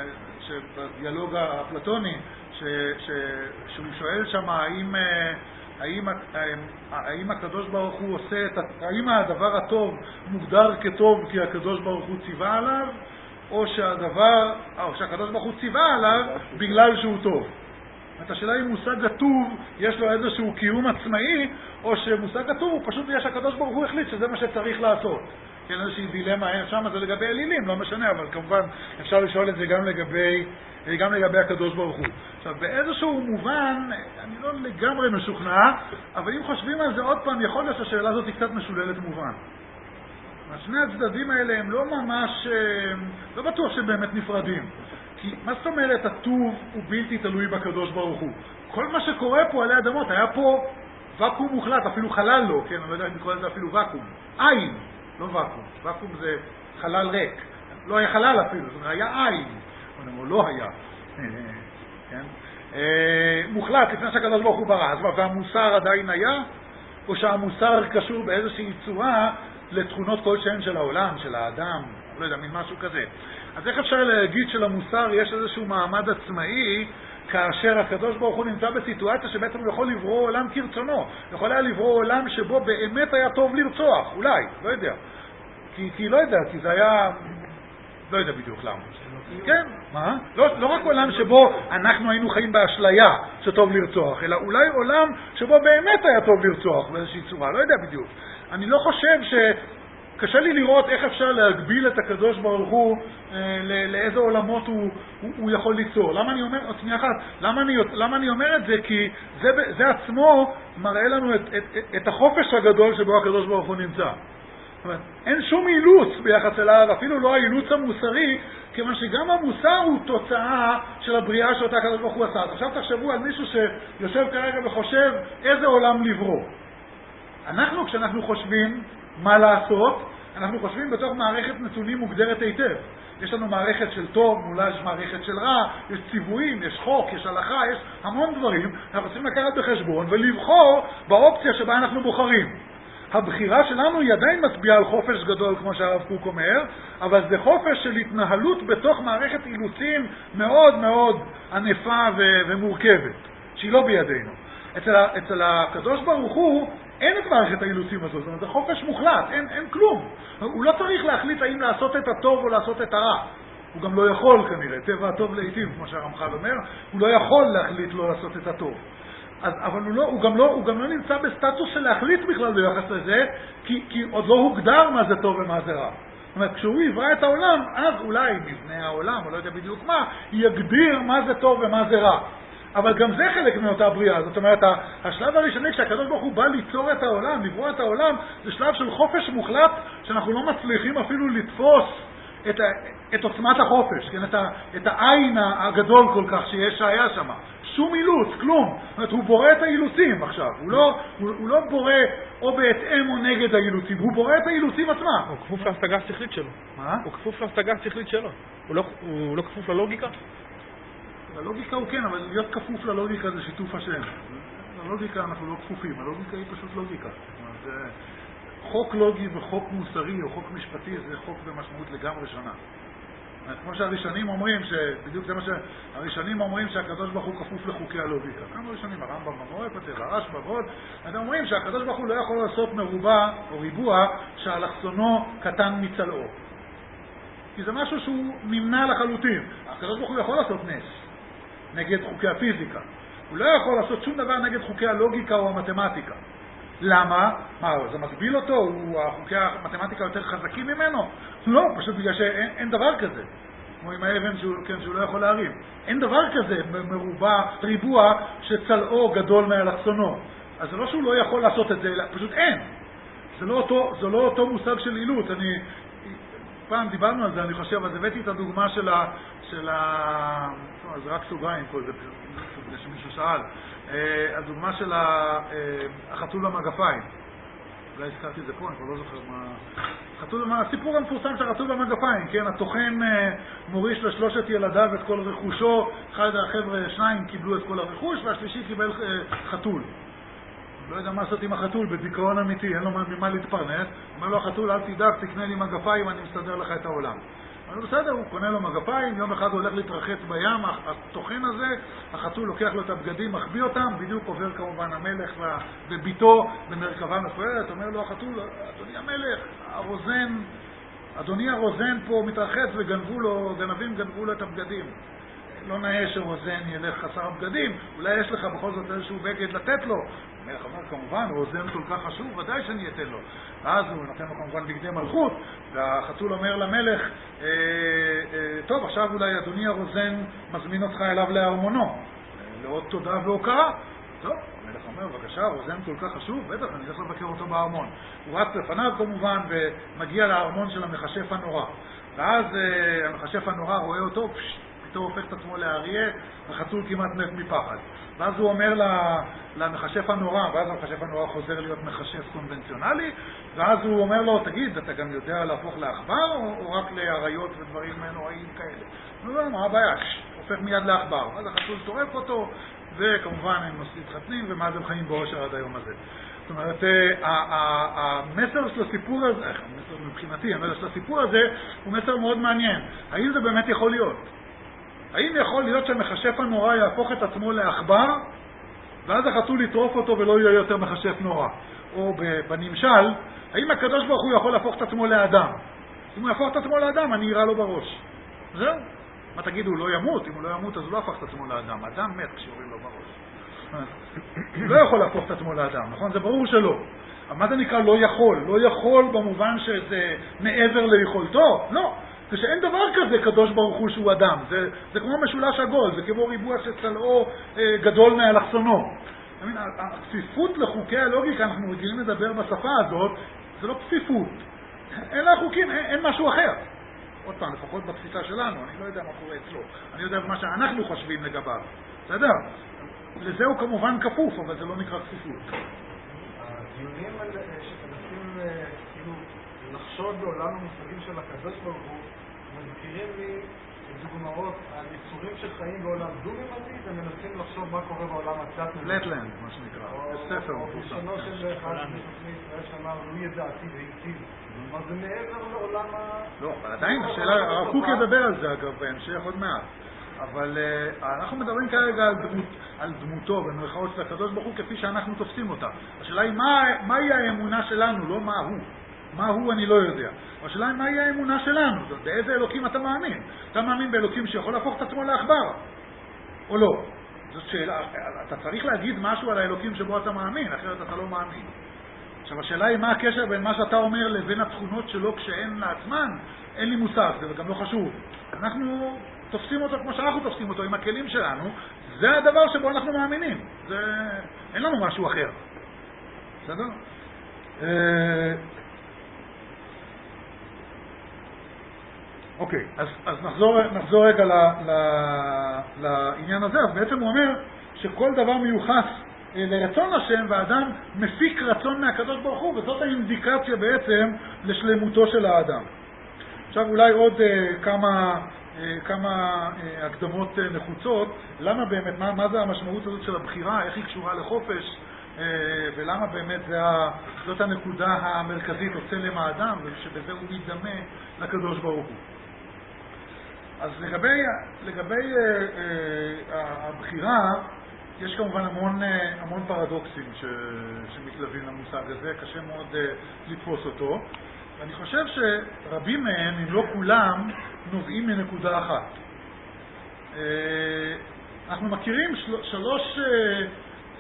A: שבדיאלוג האפלטוני, ש... ש... שהוא שואל שם האם, האם, האם הקדוש ברוך הוא עושה את, האם הדבר הטוב מוגדר כטוב כי הקדוש ברוך הוא ציווה עליו, או שהדבר, או שהקדוש ברוך הוא ציווה עליו בגלל שהוא טוב. את השאלה אם מושג הטוב יש לו איזשהו קיום עצמאי, או שמושג הטוב הוא פשוט בגלל שהקדוש ברוך הוא החליט שזה מה שצריך לעשות. כן, איזושהי דילמה שם זה לגבי אלילים, לא משנה, אבל כמובן אפשר לשאול את זה גם לגבי, גם לגבי הקדוש ברוך הוא. עכשיו, באיזשהו מובן, אני לא לגמרי משוכנע, אבל אם חושבים על זה עוד פעם, יכול להיות שהשאלה הזאת היא קצת משוללת מובן. שני הצדדים האלה הם לא ממש, לא בטוח שהם באמת נפרדים. כי מה זאת אומרת, הטוב הוא בלתי תלוי בקדוש ברוך הוא. כל מה שקורה פה עלי אדמות, היה פה וקום מוחלט, אפילו חלל לא, כן, אני לא יודע אם נקרא לזה אפילו וקום. עין, לא וקום. וקום זה חלל ריק. לא היה חלל אפילו, זאת אומרת, היה עין. או לא היה. כן? מוחלט, לפני שהקדוש ברוך הוא ברא. אז והמוסר עדיין היה, או שהמוסר קשור באיזושהי צורה לתכונות כלשהן של העולם, של האדם, לא יודע, מין משהו כזה. אז איך אפשר להגיד שלמוסר יש איזשהו מעמד עצמאי, כאשר הקדוש ברוך הוא נמצא בסיטואציה שבעצם הוא יכול לברוא עולם כרצונו. הוא יכול היה לברוא עולם שבו באמת היה טוב לרצוח, אולי, לא יודע. כי, כי לא יודע, כי זה היה, לא יודע בדיוק למה. כן, מה? לא, לא רק עולם שבו אנחנו היינו חיים באשליה שטוב לרצוח, אלא אולי עולם שבו באמת היה טוב לרצוח באיזושהי צורה, לא יודע בדיוק. אני לא חושב ש... קשה לי לראות איך אפשר להגביל את הקדוש ברוך הוא אה, לאיזה עולמות הוא, הוא, הוא יכול ליצור. למה אני אומר, עוד שנייה אחת, למה אני, למה אני אומר את זה? כי זה, זה עצמו מראה לנו את, את, את החופש הגדול שבו הקדוש ברוך הוא נמצא. זאת אומרת, אין שום אילוץ ביחס אליו, אפילו לא האילוץ המוסרי, כיוון שגם המוסר הוא תוצאה של הבריאה שאותה הקדוש ברוך הוא עשה. עכשיו תחשבו על מישהו שיושב כרגע וחושב איזה עולם לברוא. אנחנו, כשאנחנו חושבים מה לעשות, אנחנו חושבים בתוך מערכת נתונים מוגדרת היטב. יש לנו מערכת של טוב, אולי יש מערכת של רע, יש ציוויים, יש חוק, יש הלכה, יש המון דברים. אנחנו צריכים לקחת בחשבון ולבחור באופציה שבה אנחנו בוחרים. הבחירה שלנו היא עדיין מצביעה על חופש גדול, כמו שהרב קוק אומר, אבל זה חופש של התנהלות בתוך מערכת אילוצים מאוד מאוד ענפה ו- ומורכבת, שהיא לא בידינו. אצל, אצל הקדוש ברוך הוא אין את מערכת האילוצים הזאת, זאת אומרת, זה חופש מוחלט, אין, אין כלום. הוא לא צריך להחליט האם לעשות את הטוב או לעשות את הרע. הוא גם לא יכול כנראה, טבע הטוב לעתים, כמו שהרמח"ל אומר, הוא לא יכול להחליט לא לעשות את הטוב. אז, אבל הוא, לא, הוא, גם לא, הוא גם לא נמצא בסטטוס של להחליט בכלל ביחס לזה, כי, כי עוד לא הוגדר מה זה טוב ומה זה רע. זאת אומרת, כשהוא יברא את העולם, אז אולי מבנה העולם, או לא יודע בדיוק מה, יגדיר מה זה טוב ומה זה רע. אבל גם זה חלק מאותה בריאה. זאת אומרת, השלב הראשוני, כשהקדוש ברוך הוא בא ליצור את העולם, לברוא את העולם, זה שלב של חופש מוחלט, שאנחנו לא מצליחים אפילו לתפוס את, את עוצמת החופש, כן? את, ה, את העין הגדול כל כך שיש שהיה שם. שום אילוץ, כלום. זאת אומרת, הוא בורא את האילוצים עכשיו. הוא לא, הוא, הוא לא בורא או בהתאם או נגד האילוצים, הוא בורא את האילוצים עצמם.
D: הוא כפוף להשגה השכלית שלו.
A: מה?
D: הוא כפוף להשגה השכלית שלו. הוא לא, הוא לא כפוף ללוגיקה?
A: ללוגיקה הוא כן, אבל להיות כפוף ללוגיקה זה שיתוף השם. ללוגיקה אנחנו לא כפופים, הלוגיקה היא פשוט לוגיקה. זאת אומרת, חוק לוגי וחוק מוסרי או חוק משפטי זה חוק במשמעות לגמרי שונה. כמו שהראשונים אומרים, בדיוק זה מה שהראשונים אומרים שהקדוש ברוך הוא כפוף לחוקי הלוגיקה. כמה ראשונים, הרמב"ם במורה כותב, הרשב"א ועוד, אתם אומרים שהקדוש ברוך הוא לא יכול לעשות מרובע או ריבוע שאלכסונו קטן מצלעו. כי זה משהו שהוא נמנע לחלוטין. הקדוש ברוך הוא יכול לעשות נס נגד חוקי הפיזיקה. הוא לא יכול לעשות שום דבר נגד חוקי הלוגיקה או המתמטיקה. למה? מה, זה מגביל אותו? הוא, חוקי המתמטיקה יותר חזקים ממנו? לא, פשוט בגלל שאין אין דבר כזה. כמו עם האבן שהוא, כן, שהוא לא יכול להרים. אין דבר כזה מרובע, ריבוע שצלעו גדול מאלכסונו. אז זה לא שהוא לא יכול לעשות את זה, פשוט אין. זה לא אותו, זה לא אותו מושג של אילוץ. אני, פעם דיברנו על זה, אני חושב, אז הבאתי את הדוגמה של ה... של ה... טוב, זה רק סוגריים כל זה, כדי שמישהו שאל. הדוגמה של החתול במגפיים. אולי הזכרתי את זה פה, אני כבר לא זוכר מה... חתול, הסיפור המפורסם של החתול במגפיים, כן? התוכן מוריש לשלושת ילדיו את כל רכושו, אחד החבר'ה, שניים קיבלו את כל הרכוש, והשלישי קיבל חתול. לא יודע מה לעשות עם החתול, בדיכאון אמיתי, אין לו ממה להתפרנס. אומר לו החתול, אל תדאג, תקנה לי מגפיים, אני מסתדר לך את העולם. אבל בסדר, הוא קונה לו מגפיים, יום אחד הוא הולך להתרחץ בים, התוכן הזה, החתול לוקח לו את הבגדים, מחביא אותם, בדיוק עובר כמובן המלך וביתו במרכבה מפוארת, אומר לו החתול, אדוני המלך, הרוזן, אדוני הרוזן פה מתרחץ וגנבו לו, גנבים גנבו לו את הבגדים. לא נאה שרוזן ילך חסר בגדים, אולי יש לך בכל זאת איזשהו בגד לתת לו. המלך אומר, כמובן, רוזן כל כך חשוב, ודאי שאני אתן לו. ואז הוא נותן לו כמובן בגדי מלכות, והחתול אומר למלך, אה, אה, טוב, עכשיו אולי אדוני הרוזן מזמין אותך אליו לארמונו, לעוד תודה והוקרה. טוב, המלך אומר, בבקשה, רוזן כל כך חשוב, בטח, אני הולך לבקר אותו בארמון. הוא רץ לפניו כמובן, ומגיע לארמון של המכשף הנורא. ואז אה, המכשף הנורא רואה אותו, פשט, פתאום הופך את עצמו לאריה, החתול כמעט מת מפחד. ואז הוא אומר למכשף הנורא, ואז המכשף הנורא חוזר להיות מכשף קונבנציונלי, ואז הוא אומר לו, תגיד, אתה גם יודע להפוך לעכבר, או, או רק לאריות ודברים נוראים כאלה? הוא אומר, מה הבעיה? הופך מיד לעכבר. ואז החתול טורף אותו, וכמובן הם מתחתנים, ומאז הם חיים באושר עד היום הזה. זאת אומרת, המסר של הסיפור הזה, המסר מבחינתי, המסר של הסיפור הזה, הוא מסר מאוד מעניין. האם זה באמת יכול להיות? האם יכול להיות שהמכשף הנורא יהפוך את עצמו לעכבר, ואז החתול יטרוף אותו ולא יהיה יותר מכשף נורא? או בנמשל, האם הקדוש ברוך הוא יכול להפוך את עצמו לאדם? אם הוא יהפוך את עצמו לאדם, אני אירה לו בראש. זהו. מה תגידו, הוא לא ימות? אם הוא לא ימות, אז הוא לא הפך את עצמו לאדם. האדם מת כשיורים לו בראש. הוא לא יכול להפוך את עצמו לאדם, נכון? זה ברור שלא. אבל מה זה נקרא לא יכול? לא יכול במובן שזה מעבר ליכולתו? לא. זה שאין דבר כזה קדוש ברוך הוא שהוא אדם. זה, זה כמו משולש עגול, זה כמו ריבוע שצלעו אה, גדול מאלכסונו. הכפיפות לחוקי הלוגיקה, אנחנו רגילים לדבר בשפה הזאת, זה לא כפיפות. אין לה חוקים, אין, אין משהו אחר. עוד פעם, לפחות בתפיסה שלנו, אני לא יודע מה קורה אצלו. אני יודע מה שאנחנו חושבים לגביו. בסדר? לזה הוא כמובן כפוף, אבל זה לא נקרא כפיפות.
C: הדיונים על שמנסים כאילו לחשוד בעולם המושגים של הקדוש ברוך הוא, מזכירים לי דוגמאות על יצורים שחיים בעולם דו-ממדי ומנסים לחשוב מה קורה בעולם התלת-ממדי.
A: פלטלנד, מה שנקרא. יש ספר
C: או
A: מפורסם.
C: ראשונו של אחד מתוכני ישראל שאמר, לו ידעתי והיטיב. אבל זה מעבר לעולם ה...
A: לא, אבל עדיין, השאלה, הרב קוק ידבר על זה אגב בהמשך עוד מעט. אבל uh, אנחנו מדברים כרגע על, דמות, על דמותו במרכאות של הקדוש ברוך הוא כפי שאנחנו תופסים אותה. השאלה היא מה, מהי האמונה שלנו, לא מה הוא. מה הוא אני לא יודע. השאלה היא מהי האמונה שלנו, זאת, באיזה אלוקים אתה מאמין. אתה מאמין באלוקים שיכול להפוך את עצמו לעכבר, או לא? זאת שאלה, אתה צריך להגיד משהו על האלוקים שבו אתה מאמין, אחרת אתה לא מאמין. עכשיו השאלה היא מה הקשר בין מה שאתה אומר לבין התכונות שלו כשאין לעצמן, אין לי מושג, זה גם לא חשוב. אנחנו תופסים אותו כמו שאנחנו תופסים אותו עם הכלים שלנו, זה הדבר שבו אנחנו מאמינים. זה... אין לנו משהו אחר. בסדר? אוקיי, אז, אז נחזור, נחזור רגע ל, ל, לעניין הזה. אז בעצם הוא אומר שכל דבר מיוחס לרצון השם, והאדם מפיק רצון מהקדוש ברוך הוא, וזאת האינדיקציה בעצם לשלמותו של האדם. עכשיו אולי עוד uh, כמה, uh, כמה uh, הקדמות uh, נחוצות, למה באמת, מה, מה זה המשמעות הזאת של הבחירה, איך היא קשורה לחופש, uh, ולמה באמת זה ה, זאת הנקודה המרכזית או צלם האדם, ושבזה הוא מתדמה לקדוש ברוך הוא. אז לגבי, לגבי uh, uh, הבחירה, יש כמובן המון, המון פרדוקסים ש, שמתלווים למושג הזה, קשה מאוד uh, לתפוס אותו. ואני חושב שרבים מהם, אם לא כולם, נובעים מנקודה אחת. Uh, אנחנו מכירים של, שלוש, uh, uh,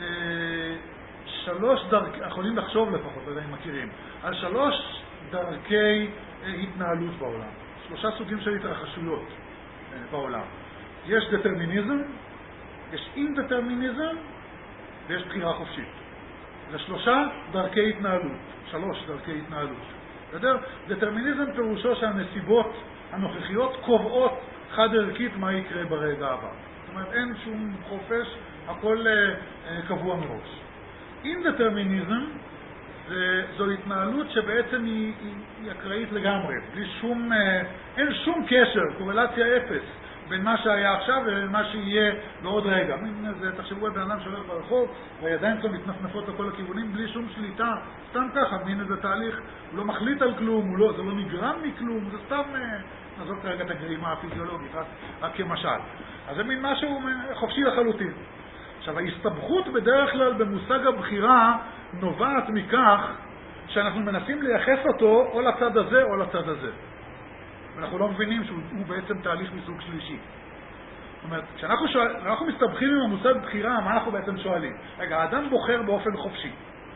A: שלוש דרכי, יכולים לחשוב לפחות, לא יודע אם מכירים, על שלוש דרכי uh, התנהלות בעולם. שלושה סוגים של התרחשויות uh, בעולם. יש דטרמיניזם, יש אינדטרמיניזם ויש בחירה חופשית. זה שלושה דרכי התנהלות, שלוש דרכי התנהלות. בסדר? דטרמיניזם פירושו שהנסיבות הנוכחיות קובעות חד ערכית מה יקרה ברגע הבא. זאת אומרת, אין שום חופש, הכל uh, uh, קבוע מראש. אינדטרמיניזם זה, זו התנהלות שבעצם היא, היא, היא אקראית לגמרי, בלי שום, uh, אין שום קשר, קורלציה אפס. בין מה שהיה עכשיו ומה שיהיה בעוד רגע. זה, תחשבו על בן אדם שהולך ברחוב, והידיים שלו מתנפנפות לכל הכיוונים, בלי שום שליטה, סתם ככה, מין איזה תהליך, הוא לא מחליט על כלום, הוא לא, זה לא נגרם מכלום, זה סתם, נעזוב כרגע את הגרימה הפיזיולוגית, רק, רק כמשל. אז זה מין משהו חופשי לחלוטין. עכשיו, ההסתבכות בדרך כלל במושג הבחירה נובעת מכך שאנחנו מנסים לייחס אותו או לצד הזה או לצד הזה. ואנחנו לא מבינים שהוא בעצם תהליך מסוג שלישי. זאת אומרת, כשאנחנו שואל, אנחנו מסתבכים עם המושג בחירה, מה אנחנו בעצם שואלים? רגע, האדם בוחר באופן חופשי.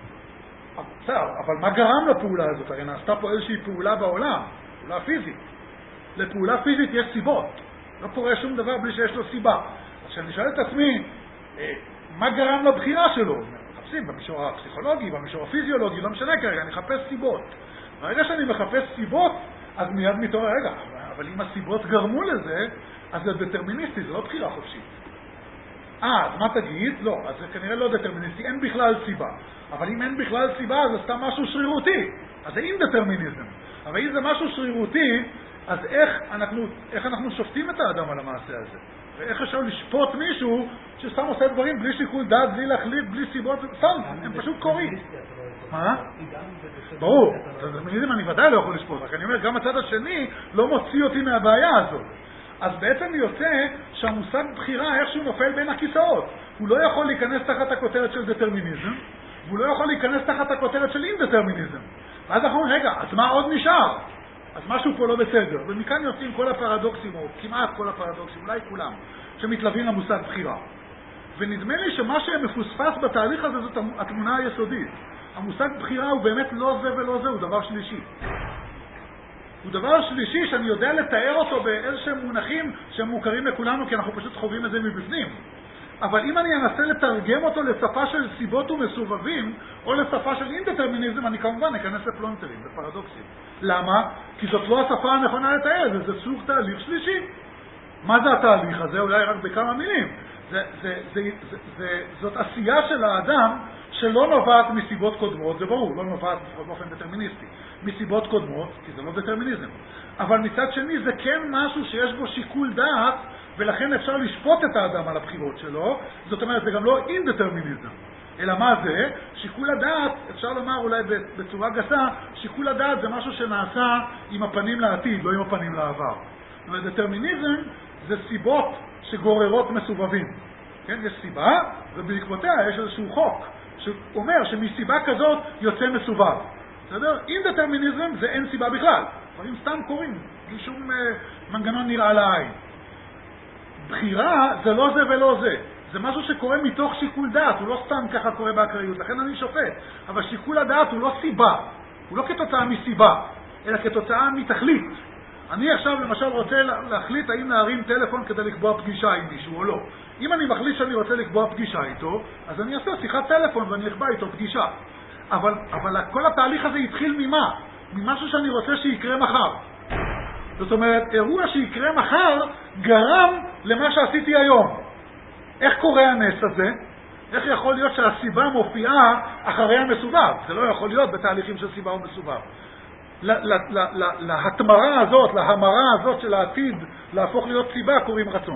A: בסדר, אבל מה גרם לפעולה הזאת? הרי נעשתה פה איזושהי פעולה בעולם, פעולה פיזית. לפעולה פיזית יש סיבות. לא קורה שום דבר בלי שיש לו סיבה. אז כשאני שואל את עצמי, מה גרם לבחירה שלו? מחפשים במישור הפסיכולוגי, במישור הפיזיולוגי, לא משנה כרגע, אני מחפש סיבות. ברגע שאני מחפש סיבות, אז מיד מתעורר, רגע, אבל אם הסיבות גרמו לזה, אז זה דטרמיניסטי, זה לא בחירה חופשית. אה, אז מה תגיד? לא, אז זה כנראה לא דטרמיניסטי, אין בכלל סיבה. אבל אם אין בכלל סיבה, זה סתם משהו שרירותי. אז זה אינדטרמיניזם. אבל אם זה משהו שרירותי, אז איך אנחנו, איך אנחנו שופטים את האדם על המעשה הזה? ואיך אפשר לשפוט מישהו שסתם עושה דברים בלי שיקול דעת, בלי להחליט, בלי סיבות, סתם, הם פשוט קורים. מה? ברור, דטרמיניזם אני ודאי לא יכול לשפוט, רק אני אומר, גם הצד השני לא מוציא אותי מהבעיה הזאת. אז בעצם יוצא שהמושג בחירה איכשהו נופל בין הכיסאות. הוא לא יכול להיכנס תחת הכותרת של דטרמיניזם, והוא לא יכול להיכנס תחת הכותרת של אינדטרמיניזם. ואז אנחנו אומרים, רגע, אז מה עוד נשאר? אז משהו פה לא בסדר. ומכאן יוצאים כל הפרדוקסים, או כמעט כל הפרדוקסים, אולי כולם, שמתלווים למושג בחירה. ונדמה לי שמה שמפוספס בתהליך הזה זאת התמונה היסודית. המושג בחירה הוא באמת לא זה ולא זה, הוא דבר שלישי. הוא דבר שלישי שאני יודע לתאר אותו באיזשהם מונחים שהם מוכרים לכולנו, כי אנחנו פשוט חווים את זה מבפנים. אבל אם אני אנסה לתרגם אותו לשפה של סיבות ומסובבים, או לשפה של אינדטרמיניזם, אני כמובן אכנס לפלונטרים, לפרדוקסים. למה? כי זאת לא השפה הנכונה לתאר, זה, זה סוג תהליך שלישי. מה זה התהליך הזה? אולי רק בכמה מילים. זה, זה, זה, זה, זה, זאת עשייה של האדם שלא נובעת מסיבות קודמות, זה ברור, לא נובעת באופן דטרמיניסטי, מסיבות קודמות, כי זה לא דטרמיניזם. אבל מצד שני זה כן משהו שיש בו שיקול דעת, ולכן אפשר לשפוט את האדם על הבחירות שלו, זאת אומרת, זה גם לא אינדטרמיניזם. אלא מה זה? שיקול הדעת, אפשר לומר אולי בצורה גסה, שיקול הדעת זה משהו שנעשה עם הפנים לעתיד, לא עם הפנים לעבר. זאת אומרת, דטרמיניזם זה סיבות שגוררות מסובבים. כן? יש סיבה, ובעקבותיה יש איזשהו חוק, שאומר שמסיבה כזאת יוצא מסובב. בסדר? אינדטרמיניזם זה אין סיבה בכלל. דברים סתם קורים, בלי שום uh, מנגנון נראה לעין. בחירה זה לא זה ולא זה. זה משהו שקורה מתוך שיקול דעת, הוא לא סתם ככה קורה באקראיות, לכן אני שופט. אבל שיקול הדעת הוא לא סיבה, הוא לא כתוצאה מסיבה, אלא כתוצאה מתכלית. אני עכשיו למשל רוצה להחליט האם להרים טלפון כדי לקבוע פגישה עם מישהו או לא. אם אני מחליט שאני רוצה לקבוע פגישה איתו, אז אני אעשה שיחת טלפון ואני אקבע איתו פגישה. אבל, אבל כל התהליך הזה התחיל ממה? ממשהו שאני רוצה שיקרה מחר. זאת אומרת, אירוע שיקרה מחר גרם למה שעשיתי היום. איך קורה הנס הזה? איך יכול להיות שהסיבה מופיעה אחרי המסובב? זה לא יכול להיות בתהליכים של סיבה ומסובב. להתמרה הזאת, להמרה הזאת של העתיד להפוך להיות סיבה קוראים רצון.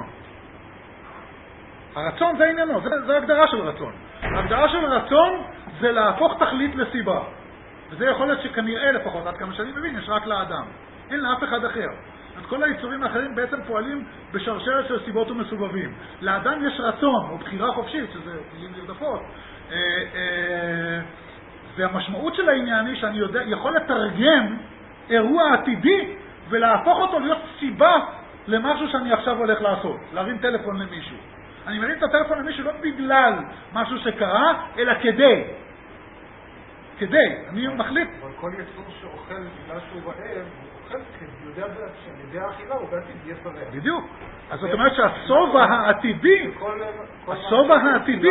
A: הרצון זה עניינו, זה, זה הגדרה של רצון. ההגדרה של רצון זה להפוך תכלית לסיבה. וזה יכול להיות שכנראה לפחות, עד כמה שאני מבין, יש רק לאדם. אין לאף אחד אחר. אז כל היצורים האחרים בעצם פועלים בשרשרת של סיבות ומסובבים. לאדם יש רצון, או בחירה חופשית, שזה מילים נרדפות. אה, אה, והמשמעות של העניין היא שאני יודע, יכול לתרגם אירוע עתידי ולהפוך אותו להיות סיבה למשהו שאני עכשיו הולך לעשות. להרים טלפון למישהו. אני מרים את הטלפון למישהו לא בגלל משהו שקרה, אלא כדי. כדי. אני מחליט.
C: אבל כל יצור שאוכל בגלל שהוא רעב, הוא אוכל על ידי האכילה, הוא בעתיד יהיה ברעב.
A: בדיוק. אז זאת אומרת שהסובה העתידי, הסובה העתידי,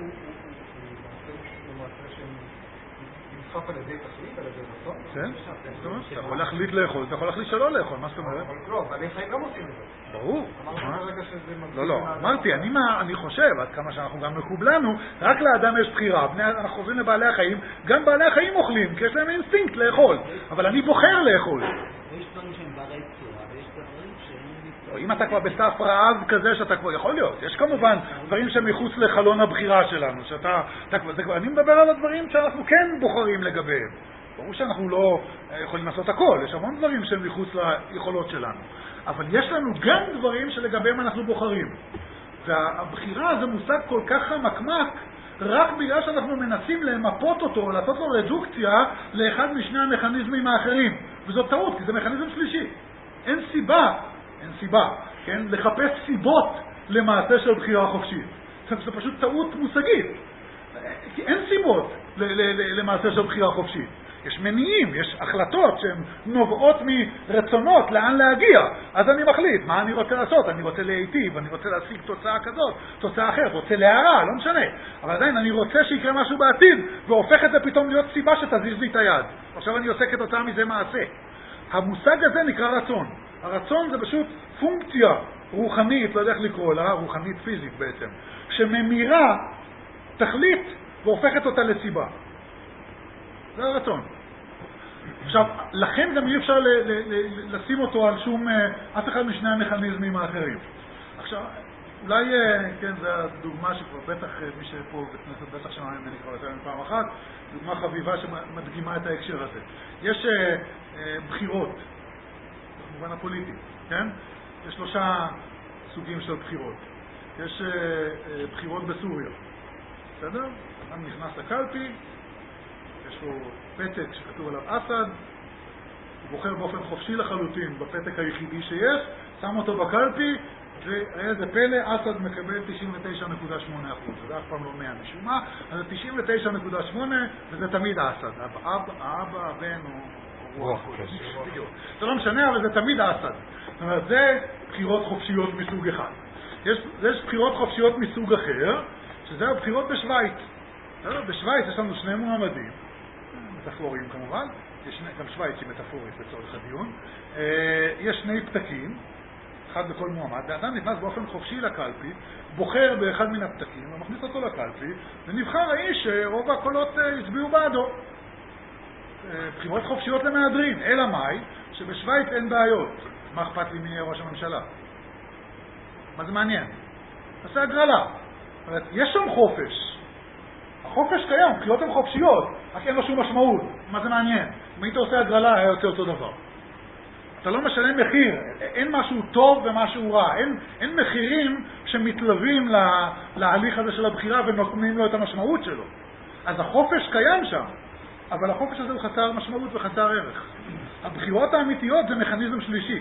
C: נדחף על ידי תכלית, על ידי רצון.
A: כן? אתה יכול להחליט לאכול, אתה יכול להחליט שלא לאכול, מה זאת אומרת?
C: אבל לא, בעלי חיים גם עושים את זה.
A: ברור.
C: אמרנו ברגע שזה מגזים...
A: לא, לא, אמרתי, אני חושב, עד כמה שאנחנו גם מקובלנו, רק לאדם יש בחירה. אנחנו חוזרים לבעלי החיים, גם בעלי החיים אוכלים, כי יש להם אינסטינקט לאכול. אבל אני בוחר לאכול.
E: יש דברים שהם ברי צורה, ויש דברים שהם...
A: אם אתה כבר בסף רעב כזה שאתה כבר יכול להיות, יש כמובן דברים שמחוץ לחלון הבחירה שלנו, שאתה, אתה, זה, אני מדבר על הדברים שאנחנו כן בוחרים לגביהם. ברור שאנחנו לא יכולים לעשות הכל, יש המון דברים שהם מחוץ ליכולות שלנו. אבל יש לנו גם דברים שלגביהם אנחנו בוחרים. והבחירה זה מושג כל כך חמקמק, רק בגלל שאנחנו מנסים למפות אותו, לעשות לו רדוקציה לאחד משני המכניזמים האחרים. וזאת טעות, כי זה מכניזם שלישי. אין סיבה, אין סיבה, כן? לחפש סיבות למעשה של בחירה חופשית. זה פשוט טעות מושגית. כי אין סיבות למעשה של בחירה חופשית. יש מניעים, יש החלטות שהן נובעות מרצונות לאן להגיע. אז אני מחליט מה אני רוצה לעשות. אני רוצה להיטיב, אני רוצה להשיג תוצאה כזאת, תוצאה אחרת, רוצה להערה, לא משנה. אבל עדיין אני רוצה שיקרה משהו בעתיד, והופך את זה פתאום להיות סיבה שתזיז לי את היד. עכשיו אני עושה כתוצאה מזה מעשה. המושג הזה נקרא רצון. הרצון זה פשוט פונקציה רוחנית, לא יודע איך לקרוא לה, רוחנית פיזית בעצם, שממירה תכלית והופכת אותה לסיבה. זה הרצון. עכשיו, לכן גם אי אפשר ל- ל- ל- לשים אותו על שום, אף אחד משני המכניזמים האחרים. עכשיו, אולי, כן, זו הדוגמה שכבר בטח, מי שפה בכנסת בטח שמע ממני כבר יותר מפעם אחת, דוגמה חביבה שמדגימה את ההקשר הזה. יש אה, אה, בחירות, במובן הפוליטי, כן? יש שלושה סוגים של בחירות. יש אה, אה, בחירות בסוריה, בסדר? אדם נכנס לקלפי, יש לו פתק שכתוב עליו אסד, הוא בוחר באופן חופשי לחלוטין בפתק היחידי שיש, שם אותו בקלפי, והיה זה פלא, אסד מקבל תשעים ותשע נקודה שמונה אחוז, זה אף פעם לא מאה משום מה, אז זה תשעים ותשע נקודה שמונה, וזה תמיד אסד, האבא, הבן או רוח, זה לא משנה, אבל זה תמיד אסד. זאת אומרת, זה בחירות חופשיות מסוג אחד. יש, יש בחירות חופשיות מסוג אחר, שזה הבחירות בשוויץ. בשוויץ יש לנו שני מועמדים, מטאפוריים כמובן, יש שני, גם שוויץ היא מטאפורית לצורך הדיון, יש שני פתקים, אחד לכל מועמד, ואדם נכנס באופן חופשי לקלפי, בוחר באחד מן הפתקים, ומכניס אותו לקלפי, ונבחר האיש שרוב הקולות הצביעו בעדו. בחירות חופשיות למהדרין, אלא מאי, שבשוויץ אין בעיות. מה אכפת לי מי יהיה ראש הממשלה? מה זה מעניין? עושה הגרלה. יש שם חופש. החופש קיים, בחירות הן חופשיות, רק אין לו שום משמעות. מה זה מעניין? אם היית עושה הגרלה, היה יוצא אותו דבר. אתה לא משלם מחיר, אין משהו טוב ומשהו רע, אין, אין מחירים שמתלווים לה, להליך הזה של הבחירה ונותנים לו את המשמעות שלו. אז החופש קיים שם, אבל החופש הזה הוא חסר משמעות וחסר ערך. הבחירות האמיתיות זה מכניזם שלישי.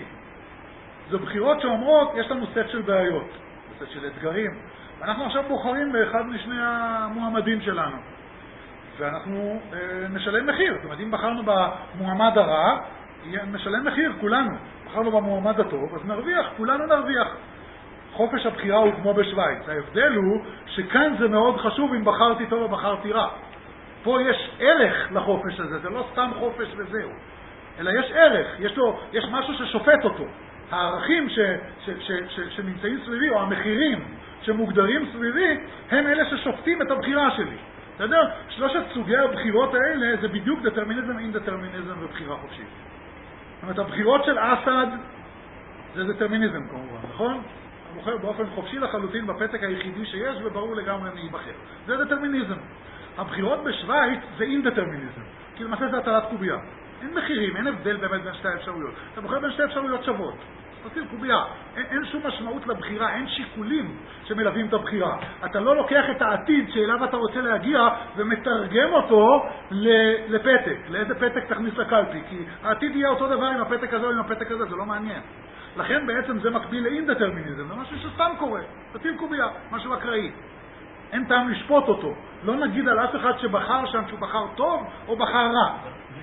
A: זה בחירות שאומרות, יש לנו סט של בעיות, סט של אתגרים. אנחנו עכשיו בוחרים באחד משני המועמדים שלנו. ואנחנו אה, נשלם מחיר. זאת אומרת, אם בחרנו במועמד הרע, נשלם מחיר, כולנו. בחרנו במועמד הטוב, אז נרוויח, כולנו נרוויח. חופש הבחירה הוא כמו בשוויץ. ההבדל הוא שכאן זה מאוד חשוב אם בחרתי טוב או בחרתי רע. פה יש ערך לחופש הזה, זה לא סתם חופש וזהו. אלא יש ערך, יש לו, יש משהו ששופט אותו. הערכים ש, ש, ש, ש, שנמצאים סביבי, או המחירים שמוגדרים סביבי, הם אלה ששופטים את הבחירה שלי. אתה יודע, שלושת סוגי הבחירות האלה זה בדיוק דטרמיניזם, אינדטרמיניזם ובחירה חופשית. זאת אומרת, הבחירות של אסד זה דטרמיניזם כמובן, נכון? הוא בוחר באופן חופשי לחלוטין בפתק היחידי שיש וברור לגמרי מי ייבחר. זה דטרמיניזם. הבחירות בשוויץ זה אינדטרמיניזם, כי למעשה זה הטלת קובייה. אין מחירים, אין הבדל באמת בין שתי האפשרויות. אתה בוחר בין שתי אפשרויות שוות. תוסיף קובייה. אין, אין שום משמעות לבחירה, אין שיקולים שמלווים את הבחירה. אתה לא לוקח את העתיד שאליו אתה רוצה להגיע ומתרגם אותו לפתק. לאיזה פתק תכניס לקלפי, כי העתיד יהיה אותו דבר עם הפתק הזה או עם הפתק הזה, זה לא מעניין. לכן בעצם זה מקביל לאינדטרמיניזם, זה משהו שסתם קורה. תוסיף קובייה, משהו אקראי. אין טעם לשפוט אותו. לא נגיד על אף אחד שבחר שם שהוא בחר טוב או בחר רע.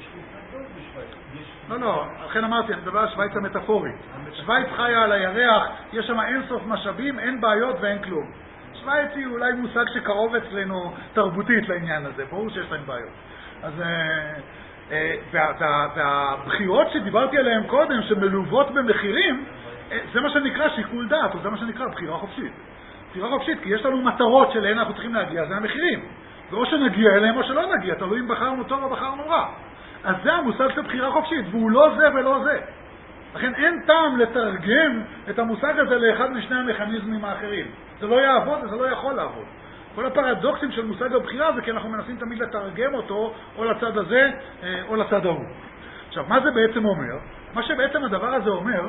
A: לא, לא, לכן אמרתי, אני מדבר על שוויץ המטאפורית. שוויץ חיה על הירח, יש שם אין סוף משאבים, אין בעיות ואין כלום. שוויץ היא אולי מושג שקרוב אצלנו תרבותית לעניין הזה, ברור שיש להם בעיות. אז, והבחירות שדיברתי עליהן קודם, שמלוות במחירים, זה מה שנקרא שיקול דעת, או זה מה שנקרא בחירה חופשית. בחירה חופשית, כי יש לנו מטרות שלהן אנחנו צריכים להגיע, זה המחירים. ואו שנגיע אליהם או שלא נגיע, תלוי אם בחרנו טוב או בחרנו רע. אז זה המושג של בחירה חופשית, והוא לא זה ולא זה. לכן אין טעם לתרגם את המושג הזה לאחד משני המכניזמים האחרים. זה לא יעבוד וזה לא יכול לעבוד. כל הפרדוקסים של מושג הבחירה זה כי אנחנו מנסים תמיד לתרגם אותו או לצד הזה או לצד ההוא. עכשיו, מה זה בעצם אומר? מה שבעצם הדבר הזה אומר,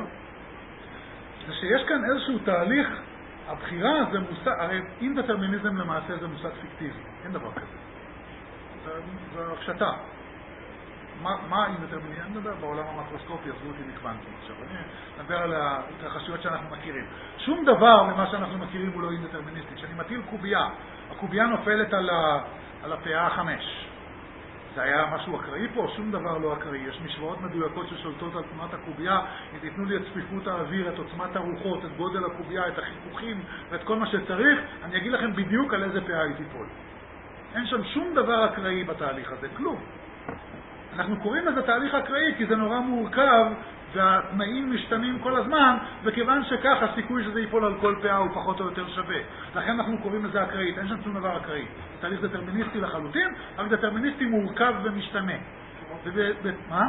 A: זה שיש כאן איזשהו תהליך, הבחירה זה מושג, הרי אינדטרמיניזם למעשה זה מושג פיקטיבי, אין דבר כזה. זה, זה הפשטה. מה, מה אינדטרמיניזם? אני מדבר בעולם המקרוסקופי, עזבו אותי מקוונטים. עכשיו, אני מדבר על ההתרחשויות שאנחנו מכירים. שום דבר ממה שאנחנו מכירים הוא לא אינדטרמיניסטי. כשאני מטיל קובייה, הקובייה נופלת על, ה, על הפאה החמש. זה היה משהו אקראי פה, שום דבר לא אקראי. יש משוואות מדויקות ששולטות על תנועת הקובייה, אם תיתנו לי את צפיפות האוויר, את עוצמת הרוחות, את גודל הקובייה, את החיכוכים ואת כל מה שצריך, אני אגיד לכם בדיוק על איזה פאה היא תיפול. אין שם שום דבר אקראי בתהליך הזה, כלום. אנחנו קוראים לזה תהליך אקראי כי זה נורא מורכב והתנאים משתנים כל הזמן, וכיוון שכך הסיכוי שזה ייפול על כל פאה הוא פחות או יותר שווה. לכן אנחנו קוראים לזה אקראית, אין שם שום דבר אקראי. תהליך דטרמיניסטי לחלוטין, אבל דטרמיניסטי מורכב ומשתנה. מה?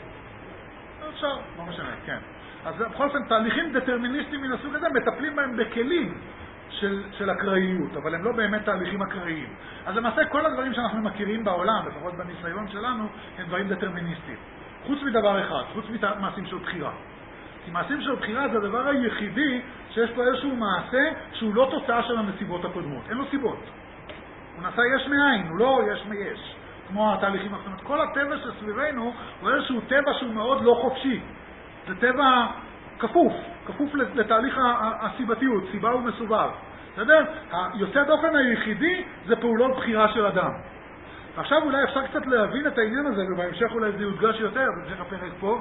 A: אפשר, לא משנה, כן. אז בכל אופן, תהליכים דטרמיניסטיים מן הסוג הזה מטפלים בהם בכלים של, של אקראיות, אבל הם לא באמת תהליכים אקראיים. אז למעשה כל הדברים שאנחנו מכירים בעולם, לפחות בניסיון שלנו, הם דברים דטרמיניסטיים. חוץ מדבר אחד, חוץ ממעשים של בחירה. כי מעשים של בחירה זה הדבר היחידי שיש פה איזשהו מעשה שהוא לא תוצאה של הנסיבות הקודמות. אין לו סיבות. הוא נעשה יש מאין, הוא לא יש מיש. כמו התהליכים האחרים. כל הטבע שסביבנו הוא איזשהו טבע שהוא מאוד לא חופשי. זה טבע כפוף, כפוף לתהליך הסיבתיות, סיבה ומסובב. אתה יודע, היוצא דופן היחידי זה פעולות בחירה של אדם. ועכשיו אולי אפשר קצת להבין את העניין הזה, ובהמשך אולי זה יודגש יותר, בהמשך הפרק פה,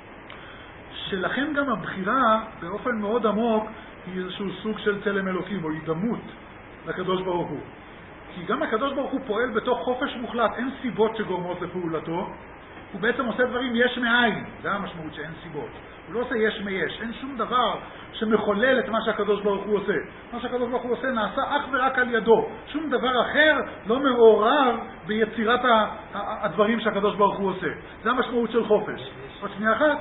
A: שלכן גם הבחירה באופן מאוד עמוק היא איזשהו סוג של צלם אלוקים, או הידמות לקדוש ברוך הוא. כי גם הקדוש ברוך הוא פועל בתוך חופש מוחלט, אין סיבות שגורמות לפעולתו, הוא בעצם עושה דברים יש מאין, זה המשמעות שאין סיבות. הוא לא עושה יש מיש, אין שום דבר שמחולל את מה שהקדוש ברוך הוא עושה. מה שהקדוש ברוך הוא עושה נעשה אך ורק על ידו. שום דבר אחר לא מעורב ביצירת הדברים שהקדוש ברוך הוא עושה. זה המשמעות של חופש. עוד שנייה אחת,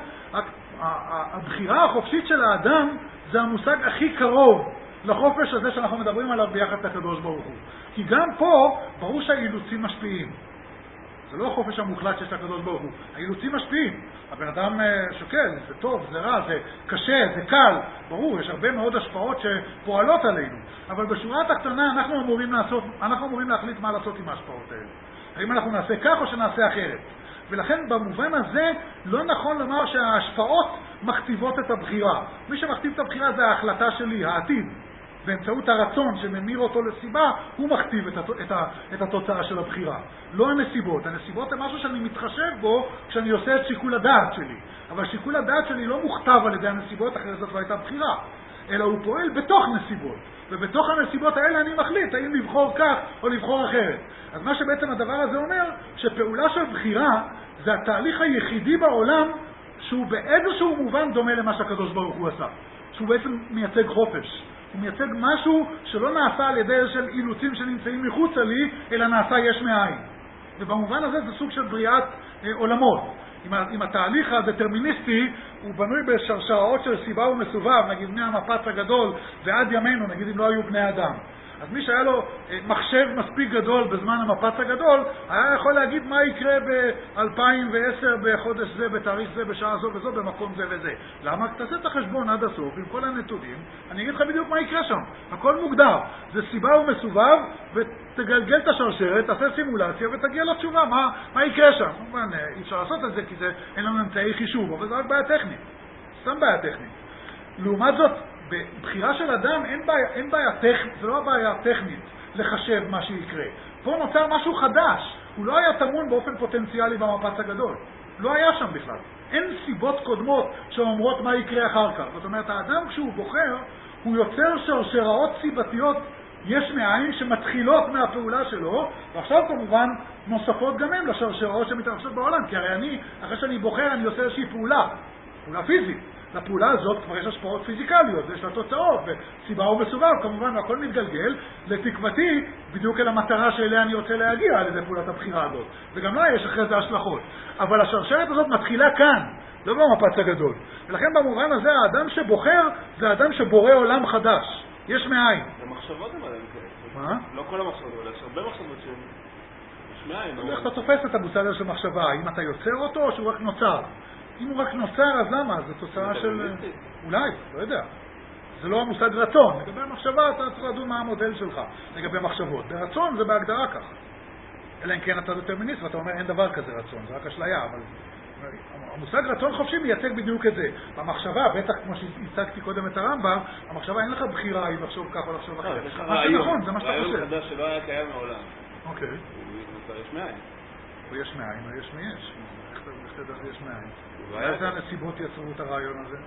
A: הבחירה החופשית של האדם זה המושג הכי קרוב לחופש הזה שאנחנו מדברים עליו ביחד לקדוש ברוך הוא. כי גם פה ברור שהאילוצים משפיעים. זה לא החופש המוחלט שיש לקדוש ברוך הוא. האילוצים משפיעים. הבן אדם שוקל, זה טוב, זה רע, זה קשה, זה קל. ברור, יש הרבה מאוד השפעות שפועלות עלינו. אבל בשורה התחתונה אנחנו אמורים לעשות, אנחנו אמורים להחליט מה לעשות עם ההשפעות האלה. האם אנחנו נעשה כך או שנעשה אחרת. ולכן במובן הזה לא נכון לומר שההשפעות מכתיבות את הבחירה. מי שמכתיב את הבחירה זה ההחלטה שלי, העתיד. באמצעות הרצון שממיר אותו לסיבה, הוא מכתיב את, הת... את, ה... את התוצאה של הבחירה. לא הנסיבות. הנסיבות זה משהו שאני מתחשב בו כשאני עושה את שיקול הדעת שלי. אבל שיקול הדעת שלי לא מוכתב על ידי הנסיבות, אחרי זאת לא הייתה בחירה. אלא הוא פועל בתוך נסיבות. ובתוך הנסיבות האלה אני מחליט האם לבחור כך או לבחור אחרת. אז מה שבעצם הדבר הזה אומר, שפעולה של בחירה זה התהליך היחידי בעולם שהוא באיזשהו מובן דומה למה שהקדוש ברוך הוא עשה. שהוא בעצם מייצג חופש. הוא מייצג משהו שלא נעשה על ידי של אילוצים שנמצאים מחוץ לי, אלא נעשה יש מאין. ובמובן הזה זה סוג של בריאת אה, עולמות. אם, אם התהליך הדטרמיניסטי הוא בנוי בשרשרות של סיבה ומסובב, נגיד מהמפץ הגדול ועד ימינו, נגיד אם לא היו בני אדם. אז מי שהיה לו מחשב מספיק גדול בזמן המפץ הגדול, היה יכול להגיד מה יקרה ב-אלפיים ועשר בחודש זה, בתאריך זה, בשעה זו וזו, במקום זה וזה. למה? תעשה את החשבון עד הסוף עם כל הנתונים, אני אגיד לך בדיוק מה יקרה שם. הכל מוגדר. זה סיבה ומסובב, ותגלגל את השרשרת, תעשה סימולציה ותגיע לתשובה מה, מה יקרה שם. כמובן, אי אפשר לעשות את זה כי זה, אין לנו אמצעי חישוב, אבל זה רק בעיה טכנית. סתם בעיה טכנית. לעומת זאת, בבחירה של אדם אין בעיה, אין בעיה טכנית, זה לא הבעיה הטכנית לחשב מה שיקרה. פה נוצר משהו חדש, הוא לא היה תמון באופן פוטנציאלי במפץ הגדול. לא היה שם בכלל. אין סיבות קודמות שאומרות מה יקרה אחר כך. זאת אומרת, האדם כשהוא בוחר, הוא יוצר שרשראות סיבתיות יש מאין שמתחילות מהפעולה שלו, ועכשיו כמובן נוספות גם הם לשרשראות שמתרחשות בעולם, כי הרי אני, אחרי שאני בוחר, אני עושה איזושהי פעולה, פעולה פיזית. לפעולה הזאת כבר יש השפעות פיזיקליות, יש לה תוצאות, וסיבה ומסובב, כמובן, הכל מתגלגל, לתקוותי, בדיוק אל המטרה שאליה אני רוצה להגיע על ידי פעולת הבחירה הזאת. וגם לא יש אחרי זה השלכות. אבל השרשרת הזאת מתחילה כאן, לא במפץ הגדול. ולכן במובן הזה, האדם שבוחר, זה האדם שבורא עולם חדש. יש מאין.
D: זה מחשבות הם עליהם כאלה.
A: מה?
D: לא כל המחשבות, אבל יש הרבה מחשבות שהן... יש מאין.
A: איך אתה תופס את המושג של מחשבה? האם אתה יוצר אותו או שהוא רק נוצר? אם הוא רק נוצר, אז למה? זו תוצאה של... אולי, לא יודע. זה לא המושג רצון. לגבי המחשבה, אתה צריך לדון מה המודל שלך לגבי מחשבות. ברצון זה בהגדרה ככה. אלא אם כן אתה דטרמיניסט, ואתה אומר, אין דבר כזה רצון, זה רק אשליה, אבל... המושג רצון חופשי מייצג בדיוק את זה. במחשבה, בטח כמו שהצגתי קודם את הרמב"ם, המחשבה אין לך בחירה אם לחשוב כך או לחשוב אחרת. מה שנכון, זה מה שאתה חושב.
D: רעיון חדש שלא היה קיים מעולם.
A: אוקיי.
D: הוא יש מאין.
A: הוא יש מאין, הוא יש מיש. איך תדע יש מאין? ואיזה הנסיבות יצרו את הרעיון הזה?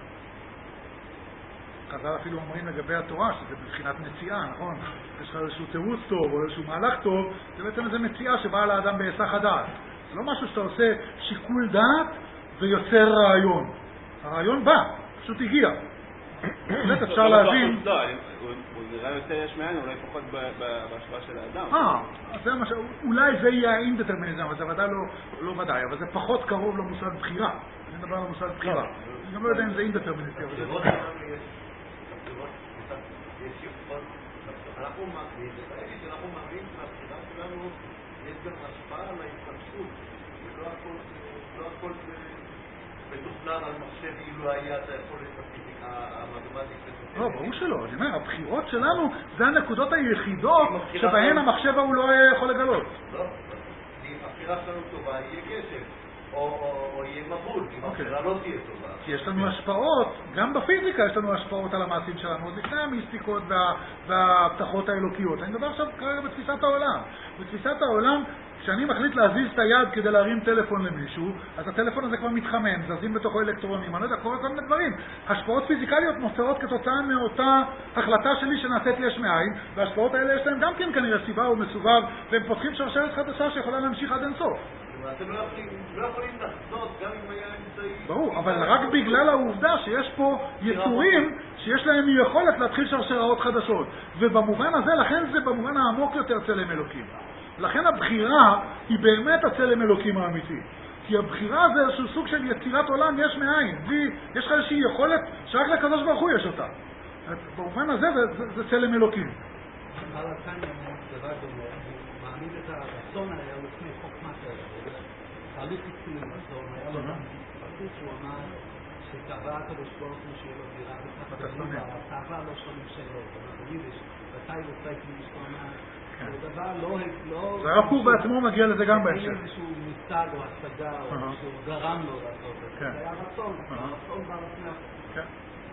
A: חז"ל אפילו אומרים לגבי התורה, שזה בבחינת מציאה, נכון? יש לך איזשהו תירוץ טוב או איזשהו מהלך טוב, זה בעצם איזו מציאה שבאה לאדם בהיסח הדעת. זה לא משהו שאתה עושה שיקול דעת ויוצר רעיון. הרעיון בא, פשוט הגיע. באמת אפשר להבין...
D: לא, הוא נראה יותר יש מאין, אולי פחות בהשוואה של האדם.
A: אה, אולי זה יהיה האינדטרמיניזם, אבל זה ודאי לא ודאי, אבל זה פחות קרוב למושג בחירה. אני מדבר על מושג בחירה. אני גם לא יודע אם זה אינדטרמיניסטי, אבל זה...
C: אנחנו מאמינים, וברגע שאנחנו מאמינים שהבחירה שלנו יש גם השפעה על ההתפתחות, ולא הכל מתוכנן על מחשב אילו היה את היכולת המתמטית.
A: לא, ברור שלא. אני אומר, הבחירות שלנו זה הנקודות היחידות שבהן המחשב הוא לא יכול לגלות.
C: לא, אם הבחירה שלנו טובה יהיה קשב, או יהיה מבול, אם הבחירה לא תהיה טובה.
A: כי יש לנו השפעות, גם בפיזיקה יש לנו השפעות על המעשים שלנו, עוד לפני המיסטיקות וה, וההבטחות האלוקיות. אני מדבר עכשיו כרגע בתפיסת העולם. בתפיסת העולם, כשאני מחליט להזיז את היד כדי להרים טלפון למישהו, אז הטלפון הזה כבר מתחמם, זזים בתוכו אלקטרונים, אני לא יודע, קורה כל מיני דברים. השפעות פיזיקליות נוצרות כתוצאה מאותה החלטה שלי שנעשית יש מאין, וההשפעות האלה יש להם גם כן כנראה סיבה ומסובב, והם פותחים שרשרת חדשה שיכולה להמשיך עד אינסוף.
E: אתם לא יכולים לחזות גם אם היה אמצעי...
A: ברור, אבל רק בגלל העובדה שיש פה יצורים שיש להם יכולת להתחיל שרשראות חדשות. ובמובן הזה, לכן זה במובן העמוק יותר צלם אלוקים. לכן הבחירה היא באמת הצלם אלוקים האמיתי. כי הבחירה זה איזשהו סוג של יצירת עולם יש מאין. יש לך איזושהי יכולת שרק לקדוש ברוך הוא יש אותה. במובן הזה זה, זה, זה צלם אלוקים.
E: אבל כאן הוא דבר דומה, הוא מעמיד את הרצון היה לפני חוכמת האלה. תהליך התחיל עם רצון, היה לו גם פשוט שהוא אמר שתאווה הקדוש ברוך הוא שיהיה לו דירה ותחתונים, תאווה לא שונים שלו, ביידיש, מתי רוצה להשתמע, זה דבר לא...
A: זה הרב קוק בעצמו מגיע לזה גם בהמשך.
E: אין איזשהו מושג או השגה או שהוא גרם לו לעשות את זה. זה היה רצון, הרצון בא לפני.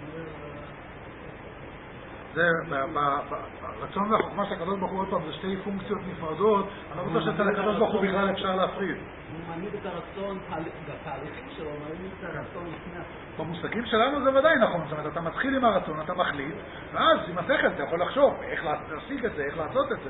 A: זה, ברצון והחוכמה של הקדוש ברוך הוא עוד פעם, זה שתי פונקציות נפרדות, אני לא רוצה שאתה לקדוש ברוך הוא בכלל אפשר להפריד.
E: הוא מעמיד את הרצון, בתהליכים שלו, הוא מעמיד את הרצון לפני.
A: במושגים שלנו זה ודאי נכון, זאת אומרת, אתה מתחיל עם הרצון, אתה מחליט, ואז עם השכל אתה יכול לחשוב איך להשיג את זה, איך לעשות את זה.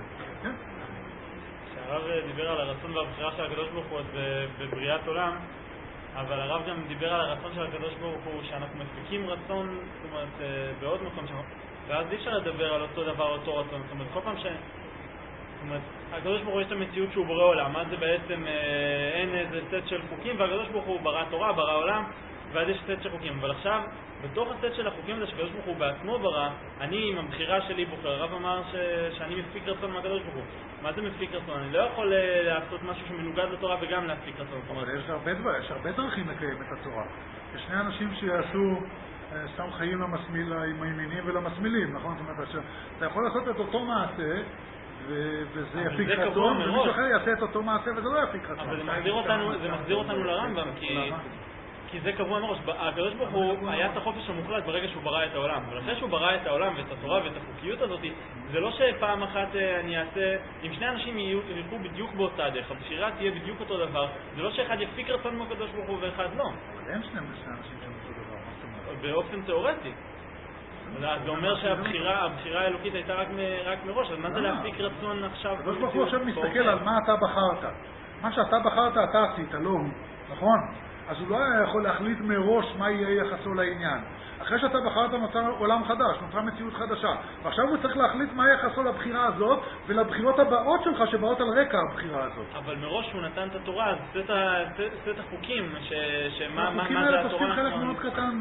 F: שהרב דיבר על הרצון והבחירה של הקדוש ברוך הוא בבריאת עולם, אבל הרב גם דיבר על הרצון של הקדוש ברוך הוא שאנחנו מפיקים רצון, זאת אומרת, בעוד מקום שם. ואז אי אפשר לדבר על אותו דבר, אותו רצון. זאת אומרת, כל פעם ש... זאת אומרת, הקדוש ברוך הוא יש את המציאות שהוא בורא עולם, אז זה בעצם אה, אין איזה סט של חוקים, והקדוש ברוך הוא ברא תורה, ברא עולם, ואז יש סט של חוקים. אבל עכשיו, בתוך הסט של החוקים הזה שקדוש ברוך הוא בעצמו ברא, אני עם הבחירה שלי בוחר. הרב אמר ש... שאני מפיק רצון מהקדוש ברוך הוא. מה זה מפיק רצון? אני לא יכול לעשות משהו שמנוגד לתורה וגם להפיק רצון.
A: אבל יש הרבה דבר, יש הרבה דרכים לקיים את התורה. יש שני אנשים שיעשו סתם חיים למסמיל, עם הימינים ולמסמילים, נכון? זאת אומרת, אתה יכול לעשות את אותו מעשה, וזה יפיק רצון, ומישהו אחר יעשה את אותו מעשה, וזה לא יפיק רצון.
F: אבל זה מחזיר אותנו, זה מחזיר אותנו לרמב"ם, כי... כי זה קבוע מראש. הקדוש ברוך הוא היה את החופש המוחלט ברגע שהוא ברא את העולם. ולכן שהוא ברא את העולם ואת התורה ואת החוקיות הזאת, זה לא שפעם אחת אני אעשה, אם שני אנשים ילכו בדיוק באותה דרך, הבחירה תהיה בדיוק אותו דבר, זה לא שאחד יפיק רצון מהקדוש ברוך הוא ואחד לא.
A: אבל אין שני אנשים שהם אותו דבר, מה זאת אומרת?
F: באופן תיאורטי. זה אומר שהבחירה, הבחירה האלוקית הייתה רק מראש, אז מה זה להפיק רצון עכשיו?
A: הקדוש ברוך הוא עכשיו מסתכל על מה אתה בחרת. מה שאתה בחרת אתה עשית, לא הוא, נכון? אז הוא לא היה יכול להחליט מראש מה יהיה יחסו לעניין. אחרי שאתה בחרת נוצר עולם חדש, נוצרה מציאות חדשה, ועכשיו הוא צריך להחליט מה יחסו לבחירה הזאת ולבחירות הבאות שלך שבאות על רקע הבחירה הזאת.
F: אבל מראש הוא נתן את התורה, אז סט החוקים, שמה מה
A: החוקים האלה תופסים חלק מאוד קטן,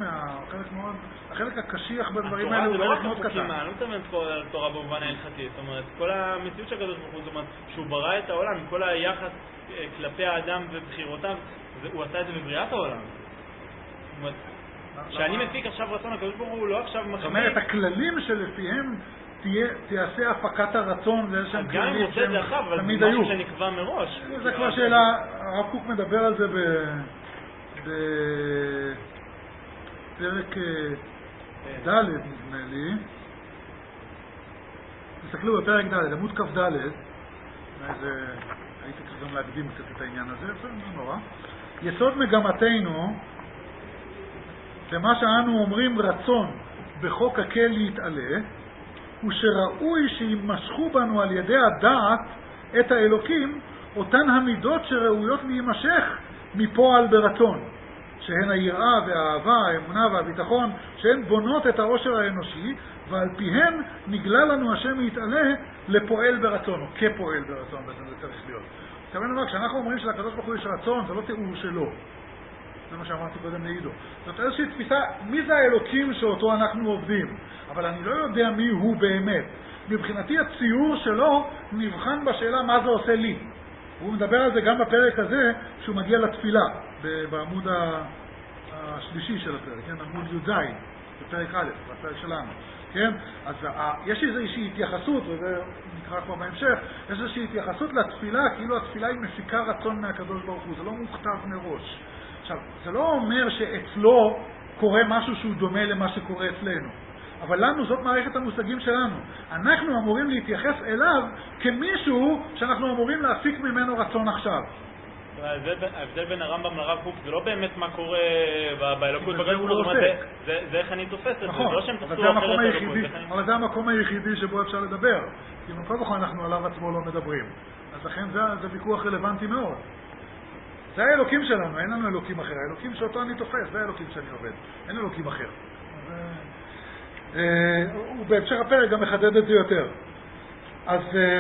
A: החלק הקשיח בדברים האלה הוא חלק מאוד קטן.
F: אני לא מתאמן את התורה במובן ההלכתי, זאת אומרת, כל המציאות של הקדוש ברוך הוא, זאת אומרת, שהוא ברא את העולם, כל היחס כלפי האדם ובחירותיו, הוא עשה את זה בבריאת העולם. זאת אומרת, שאני מפיק עכשיו רצון, הקדוש ברוך הוא לא עכשיו מחמיא.
A: זאת אומרת, הכללים שלפיהם תיעשה הפקת הרצון ואיזשהם כללים שהם תמיד היו.
F: אבל זה משהו שנקבע מראש.
A: זה כבר שאלה, הרב קוק מדבר על זה בפרק ד' נדמה לי. תסתכלו בפרק ד', עמוד כ"ד, הייתי צריך גם להקדים קצת את העניין הזה, זה לא נורא. יסוד מגמתנו, במה שאנו אומרים רצון בחוק הקל להתעלה, הוא שראוי שימשכו בנו על ידי הדעת את האלוקים אותן המידות שראויות להימשך מפועל ברצון, שהן היראה והאהבה, האמונה והביטחון, שהן בונות את העושר האנושי, ועל פיהן נגלה לנו השם להתעלה לפועל ברצון, או כפועל ברצון, בעצם זה צריך להיות. כמובן אומר, כשאנחנו אומרים שלקדוש ברוך הוא יש רצון, זה לא תיאור שלו. זה מה שאמרתי קודם לעידו. זאת איזושהי תפיסה, מי זה האלוקים שאותו אנחנו עובדים? אבל אני לא יודע מי הוא באמת. מבחינתי הציור שלו נבחן בשאלה מה זה עושה לי. הוא מדבר על זה גם בפרק הזה, שהוא מגיע לתפילה, בעמוד השלישי של הפרק, כן? עמוד י"ז, בפרק א', בפרק שלנו. כן? אז יש איזושהי התייחסות, וזה נקרא כבר בהמשך, יש איזושהי התייחסות לתפילה, כאילו התפילה היא מפיקה רצון מהקדוש ברוך הוא, זה לא מוכתב מראש. עכשיו, זה לא אומר שאצלו קורה משהו שהוא דומה למה שקורה אצלנו. אבל לנו זאת מערכת המושגים שלנו. אנחנו אמורים להתייחס אליו כמישהו שאנחנו אמורים להפיק ממנו רצון עכשיו.
F: ההבדל בין הרמב"ם לרב קוק זה לא באמת מה קורה באלוקות, זה איך אני תופס את זה, זה לא שהם תפסו אחרת אלוקות.
A: אבל זה המקום היחידי שבו אפשר לדבר, כי במקום כך אנחנו עליו עצמו לא מדברים. אז לכן זה ויכוח רלוונטי מאוד. זה האלוקים שלנו, אין לנו אלוקים אחר. האלוקים שאותו אני תופס, זה האלוקים שאני עובד. אין אלוקים אחר. ובהמשך הפרק גם מחדד את זה יותר. אז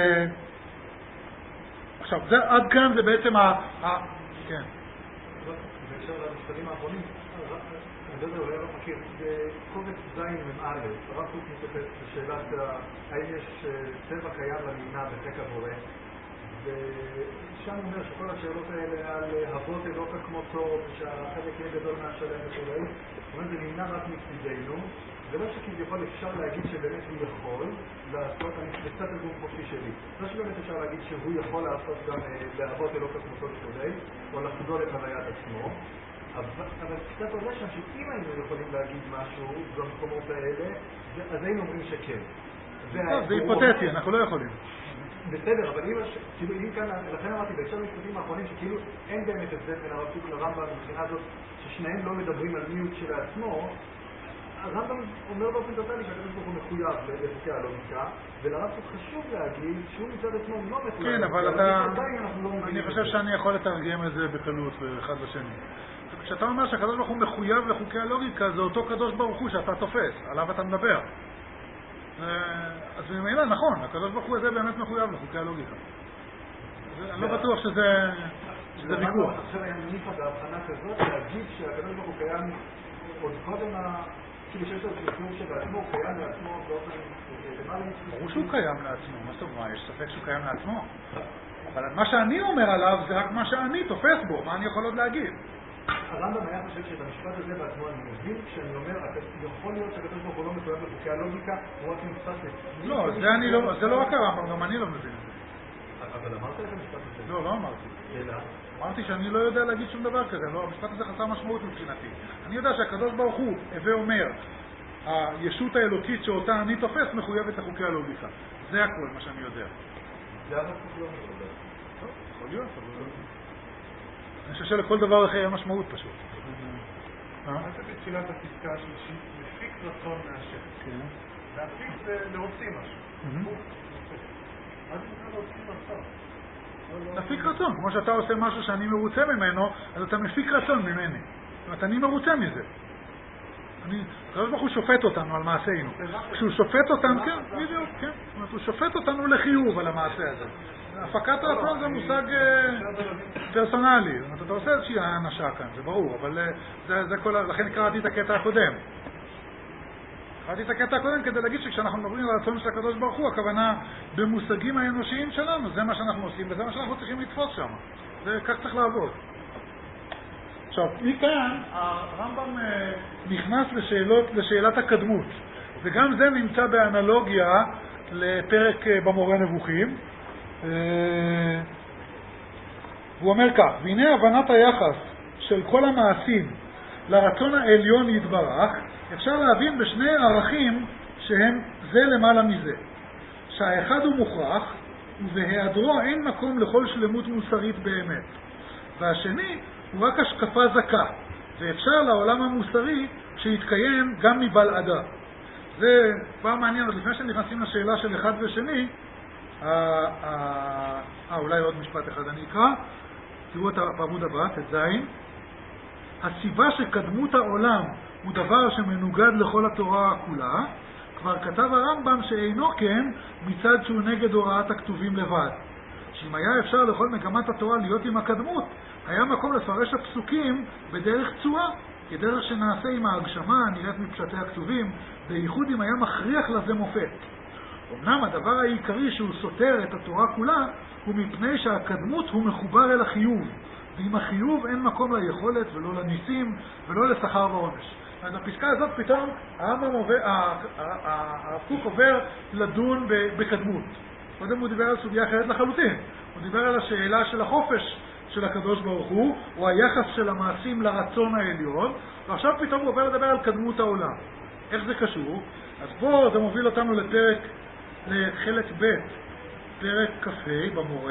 A: עכשיו, עד כאן זה בעצם ה... כן.
C: בהקשר למשפטים האחרונים, אני לא יודע, אולי לא מכיר, בקובץ זין ומעלה, הרב קוק מתייחס לשאלת האם יש טבע קיים לנמנע בחק הבורא, ושם הוא אומר שכל השאלות האלה על אבות אלוקה כמותו, שהחלק יהיה גדול מהשלם וכולי, זאת אומרת, זה נמנע רק מצדנו, זה לא שכביכול אפשר להגיד שבאמת הוא יכול לעשות, אני קצת ארגון חופשי שלי, לא שבאמת אפשר להגיד שהוא יכול לעשות גם לאבות אלוקה כמותו וכולי, או לחזור את הוויית עצמו, אבל קצת עולה שם שאם היינו יכולים להגיד משהו במקומות האלה, אז היינו אומרים שכן.
A: זה היפותטי, אנחנו לא יכולים.
C: בסדר, אבל אם כאן, לכן אמרתי, בהקשר למשפטים האחרונים, שכאילו אין באמת הבדל בין הרב קוק לרמב"ם מבחינה הזאת, ששניהם לא מדברים על מיעוט של עצמו, הרמב"ם אומר באופן טוטלי שהקדוש ברוך הוא מחויב לחוקי הלוגיקה, ולרב קוק חשוב להגיד שהוא מצד עצמו לא מחויב.
A: כן, אבל אתה... אני חושב שאני יכול לתרגם את זה בקלות אחד לשני. כשאתה אומר שהקדוש ברוך הוא מחויב לחוקי הלוגיקה, זה אותו קדוש ברוך הוא שאתה תופס, עליו אתה מדבר. אז במילא, נכון, הקדוש ברוך הוא הזה באמת מחויב לחוקי הלוגיקה. אני לא בטוח שזה ויכוח.
C: עכשיו היה מניף עד ההבחנה כזאת, להגיד שהקדוש ברוך הוא קיים עוד קודם, כאילו שיש לו סיפור שבעצמו, הוא קיים לעצמו באופן למעלה.
A: ברור שהוא קיים לעצמו, מה זאת אומרת? יש ספק שהוא קיים לעצמו? אבל מה שאני אומר עליו זה רק מה שאני תופס בו, מה אני יכול עוד להגיד?
C: הרמב"ם היה חושב שאת המשפט הזה בעצמו אני מבין, כשאני אומר, יכול להיות שהקדוש ברוך הוא לא מחויב לחוקי הלוגיקה, הוא רק נתפס את...
A: לא, זה לא רק הרמב"ם, גם אני לא מבין את זה.
C: אבל אמרת את המשפט הזה?
A: לא, לא אמרתי.
C: אלא?
A: אמרתי שאני לא יודע להגיד שום דבר כזה, המשפט הזה חסר משמעות מבחינתי. אני יודע שהקדוש ברוך הוא, הווה אומר, הישות האלוקית שאותה אני תופס מחויבת לחוקי הלוגיקה. זה הכל מה שאני יודע.
C: זה הרב קוק לא מדבר.
A: טוב, יכול להיות, אבל... אני חושב שלכל דבר אחר אין משמעות פשוט.
C: מה זה בתחילת הפסקה השלישית? מפיק רצון מהשם. כן. להפיק זה להוציא משהו. מה זה נקרא להוציא רצון?
A: להפיק רצון. כמו שאתה עושה משהו שאני מרוצה ממנו, אז אתה מפיק רצון ממני. זאת אומרת, אני מרוצה מזה. הקדוש ברוך הוא שופט אותנו על מעשינו. כשהוא שופט אותנו, כן, בדיוק, כן. זאת אומרת, הוא שופט אותנו לחיוב על המעשה הזה. הפקת רצון זה מושג פרסונלי. זאת אומרת, אתה עושה איזושהי האנשה כאן, זה ברור, אבל זה כל... לכן קראתי את הקטע הקודם. קראתי את הקטע הקודם כדי להגיד שכשאנחנו מדברים על הרצון של הקדוש ברוך הוא, הכוונה במושגים האנושיים שלנו, זה מה שאנחנו עושים, וזה מה שאנחנו צריכים לתפוס שם. זה כך צריך לעבוד. עכשיו, מכאן הרמב"ם נכנס לשאלות, לשאלת הקדמות, וגם זה נמצא באנלוגיה לפרק במורה נבוכים. הוא אומר כך, והנה הבנת היחס של כל המעשים לרצון העליון יתברך, אפשר להבין בשני ערכים שהם זה למעלה מזה, שהאחד הוא מוכרח ובהיעדרו אין מקום לכל שלמות מוסרית באמת, והשני הוא רק השקפה זכה, ואפשר לעולם המוסרי שיתקיים גם מבלעדה. זה כבר מעניין, עוד לפני שנכנסים לשאלה של אחד ושני, אה, אה, אה, אולי עוד משפט אחד אני אקרא, תראו את בעמוד הבא, את זין. הסיבה שקדמות העולם הוא דבר שמנוגד לכל התורה כולה, כבר כתב הרמב"ם שאינו כן מצד שהוא נגד הוראת הכתובים לבד. שאם היה אפשר לכל מגמת התורה להיות עם הקדמות, היה מקום לפרש הפסוקים בדרך צורה, כדרך שנעשה עם ההגשמה הנראית מפשטי הכתובים, בייחוד אם היה מכריח לזה מופת. אמנם הדבר העיקרי שהוא סותר את התורה כולה, הוא מפני שהקדמות הוא מחובר אל החיוב, ועם החיוב אין מקום ליכולת ולא לניסים ולא לשכר ועונש. אז בפסקה הזאת פתאום הרב קוק עובר לדון בקדמות. קודם הוא דיבר על סוגיה אחרת לחלוטין. הוא דיבר על השאלה של החופש של הקדוש ברוך הוא, או היחס של המעשים לרצון העליון, ועכשיו פתאום הוא עובר לדבר על קדמות העולם. איך זה קשור? אז פה זה מוביל אותנו לפרק, לחלק ב', פרק כ"ה במורה.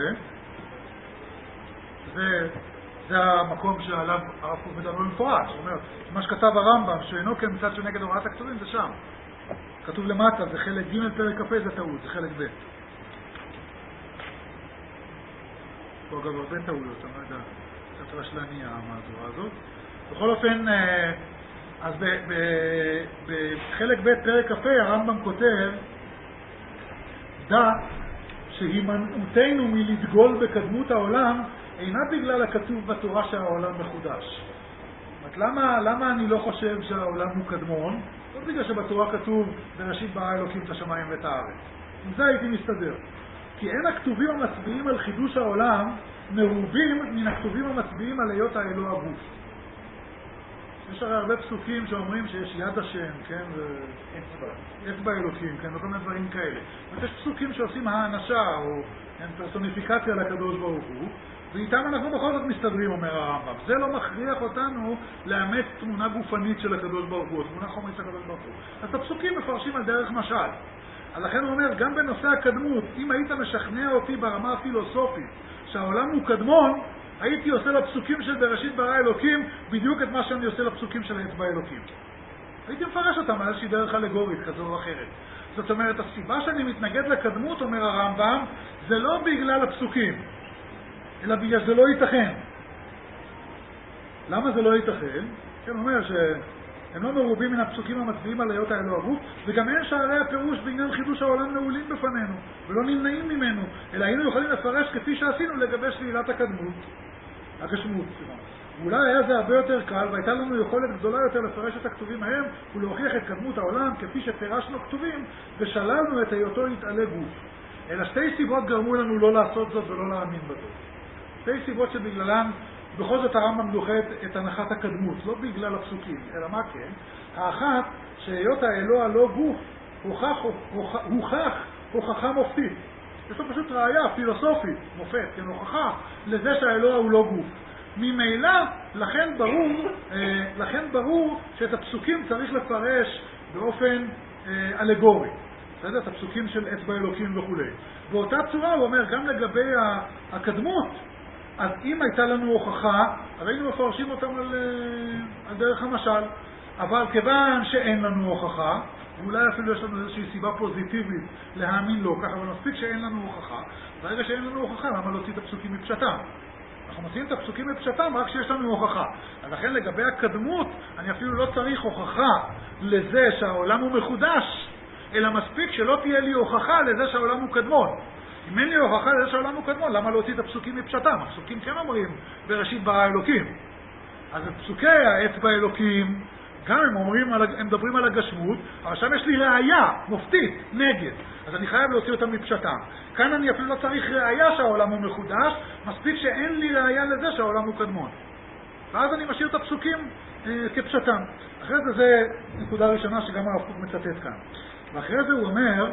A: זה, זה המקום שעליו הרב קוק מדבר במפורש. הוא אומר, מה שכתב הרמב"ם, שאינו כן מצד שנגד הוראת הכתובים, זה שם. כתוב למטה, זה חלק ג' פרק כ"ה, זה טעות, זה חלק ב'. פה אגב הרבה טעויות, אני לא יודע. קצת רשלניה מהתורה הזאת. בכל אופן, אז בחלק ב' פרק כ"ה הרמב"ם כותב, דע שהימנעותנו מלדגול בקדמות העולם אינה בגלל הכתוב בתורה שהעולם מחודש. למה, למה אני לא חושב שהעולם הוא קדמון? לא בגלל שבתורה כתוב בראשית ברא אלוקים את השמיים ואת הארץ. עם זה הייתי מסתדר. כי אין הכתובים המצביעים על חידוש העולם מרובים מן הכתובים המצביעים על היות האלוה הגוף. יש הרי הרבה פסוקים שאומרים שיש יד השם, כן, ואצבע, אצבע אלוקים, כן, וכל מיני דברים כאלה. יש פסוקים שעושים האנשה או כן, פרסוניפיקציה לקדוש ברוך הוא, ואיתם אנחנו בכל זאת מסתדרים, אומר הרמב"ם. זה לא מכריח אותנו לאמץ תמונה גופנית של הקדוש ברוך הוא, תמונה חומרית של הקדוש ברוך הוא. אז הפסוקים מפרשים על דרך משל. אז לכן הוא אומר, גם בנושא הקדמות, אם היית משכנע אותי ברמה הפילוסופית שהעולם הוא קדמון, הייתי עושה לפסוקים של בראשית ברא אלוקים בדיוק את מה שאני עושה לפסוקים של אצבע אלוקים. הייתי מפרש אותם על איזושהי דרך אלגורית כזו או אחרת. זאת אומרת, הסיבה שאני מתנגד לקדמות, אומר הרמב"ם, זה לא בגלל הפסוקים, אלא בגלל שזה לא ייתכן. למה זה לא ייתכן? כן, הוא אומר שהם לא מרובים מן הפסוקים המצביעים על היות האלוה הגוף, וגם אין שערי הפירוש בעניין חידוש העולם נעולים בפנינו, ולא נמנעים ממנו, אלא היינו יכולים לפרש כפי שעשינו לגבי שלילת הקדמות, הגשמות. ואולי היה זה הרבה יותר קל, והייתה לנו יכולת גדולה יותר לפרש את הכתובים ההם, ולהוכיח את קדמות העולם כפי שפרשנו כתובים, ושללנו את היותו יתעלה גוף. אלא שתי סיבות גרמו לנו לא לעשות זאת ולא להאמין בזאת. שתי סיבות שבגללן בכל זאת הרמב"ם דוחה את הנחת הקדמות, לא בגלל הפסוקים, אלא מה כן? האחת, שהיות האלוה לא גוף, הוכח, הוכח, הוכחה מופתית. יש לו פשוט ראייה פילוסופית, מופת, כן, הוכחה לזה שהאלוה הוא לא גוף. ממילא, לכן ברור, לכן ברור שאת הפסוקים צריך לפרש באופן אלגורי. בסדר? את הפסוקים של אצבע אלוקים וכו'. באותה צורה הוא אומר, גם לגבי הקדמות, אז אם הייתה לנו הוכחה, היינו מפרשים אותם על, על דרך המשל. אבל כיוון שאין לנו הוכחה, ואולי אפילו יש לנו איזושהי סיבה פוזיטיבית להאמין לו ככה, אבל מספיק שאין לנו הוכחה, ברגע שאין לנו הוכחה, למה להוציא את הפסוקים מפשטם? אנחנו מוציאים את הפסוקים מפשטם רק כשיש לנו הוכחה. אז לכן לגבי הקדמות, אני אפילו לא צריך הוכחה לזה שהעולם הוא מחודש, אלא מספיק שלא תהיה לי הוכחה לזה שהעולם הוא קדמון. אם אין לי הוכחה לזה שהעולם הוא קדמון, למה להוציא את הפסוקים מפשטם? הפסוקים כן אומרים בראשית ברא אלוקים. אז פסוקי האצבע אלוקים, גם הם אומרים, הם מדברים על הגשמות, אבל שם יש לי ראייה מופתית, נגד. אז אני חייב להוציא אותם מפשטם. כאן אני אפילו לא צריך ראייה שהעולם הוא מחודש, מספיק שאין לי ראייה לזה שהעולם הוא קדמון. ואז אני משאיר את הפסוקים אה, כפשטם. אחרי זה, זה נקודה ראשונה שגם הרב קוק מצטט כאן. ואחרי זה הוא אומר,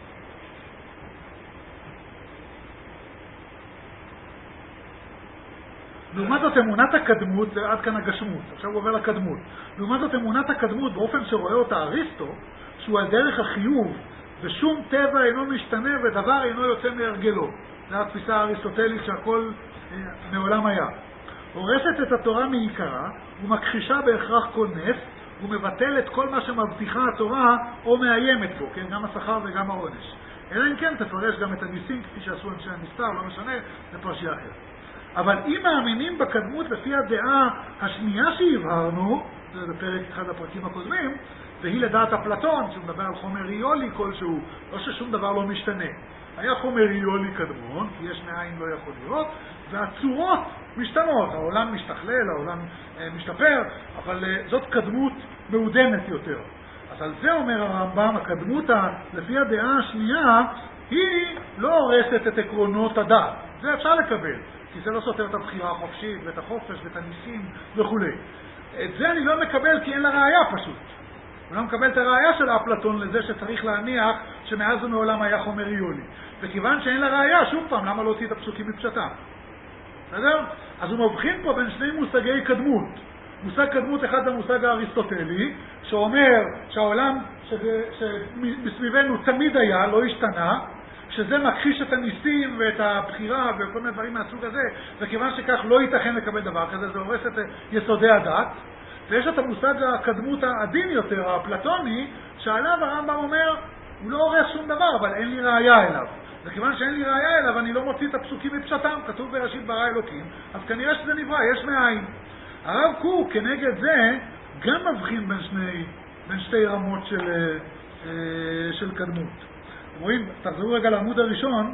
A: לעומת זאת אמונת הקדמות, זה עד כאן הגשמות, עכשיו הוא עובר לקדמות. לעומת זאת אמונת הקדמות באופן שרואה אותה אריסטו, שהוא על דרך החיוב, ושום טבע אינו משתנה ודבר אינו יוצא מהרגלו. זו התפיסה האריסטוטלית שהכל אה, מעולם היה. הורסת את התורה מעיקרה, ומכחישה בהכרח כל נס, ומבטל את כל מה שמבטיחה התורה או מאיימת בו, כן? גם השכר וגם העונש. אלא אם כן תפרש גם את הניסים כפי שעשו אנשי המסתר, לא משנה, זה פרשייה אחרת. אבל אם מאמינים בקדמות לפי הדעה השנייה שהבהרנו, זה בפרק אחד הפרקים הקודמים, והיא לדעת אפלטון, שמדבר על חומר ריולי כלשהו, לא ששום דבר לא משתנה. היה חומר ריולי קדמון, כי יש מאין לא יכול להיות, והצורות משתנות, העולם משתכלל, העולם אה, משתפר, אבל אה, זאת קדמות מעודנת יותר. אז על זה אומר הרמב"ם, הקדמות לפי הדעה השנייה, היא לא הורסת את עקרונות הדת. זה אפשר לקבל. כי זה לא סותר את הבחירה החופשית ואת החופש ואת הניסים וכו'. את זה אני לא מקבל כי אין לה ראייה פשוט. הוא לא מקבל את הראייה של אפלטון לזה שצריך להניח שמאז ומעולם היה חומר ריולי. וכיוון שאין לה ראייה, שוב פעם, למה לא הוציא את הפסוקים מפשטם? בסדר? אז הוא מבחין פה בין שני מושגי קדמות. מושג קדמות אחד זה המושג האריסטוטלי, שאומר שהעולם שמסביבנו תמיד היה, לא השתנה, שזה מכחיש את הניסים ואת הבחירה וכל מיני דברים מהסוג הזה, וכיוון שכך לא ייתכן לקבל דבר כזה, זה הורס את יסודי הדת. ויש את המושג הקדמות העדין יותר, האפלטוני, שעליו הרמב"ם אומר, הוא לא הורס שום דבר, אבל אין לי ראייה אליו. וכיוון שאין לי ראיה אליו, אני לא מוציא את הפסוקים מפשטם, כתוב בראשית ברא אלוקים, אז כנראה שזה נברא, יש מאין. הרב קוק כנגד זה גם מבחין בין שני, בין שתי רמות של, של קדמות. רואים, תחזרו רגע לעמוד הראשון,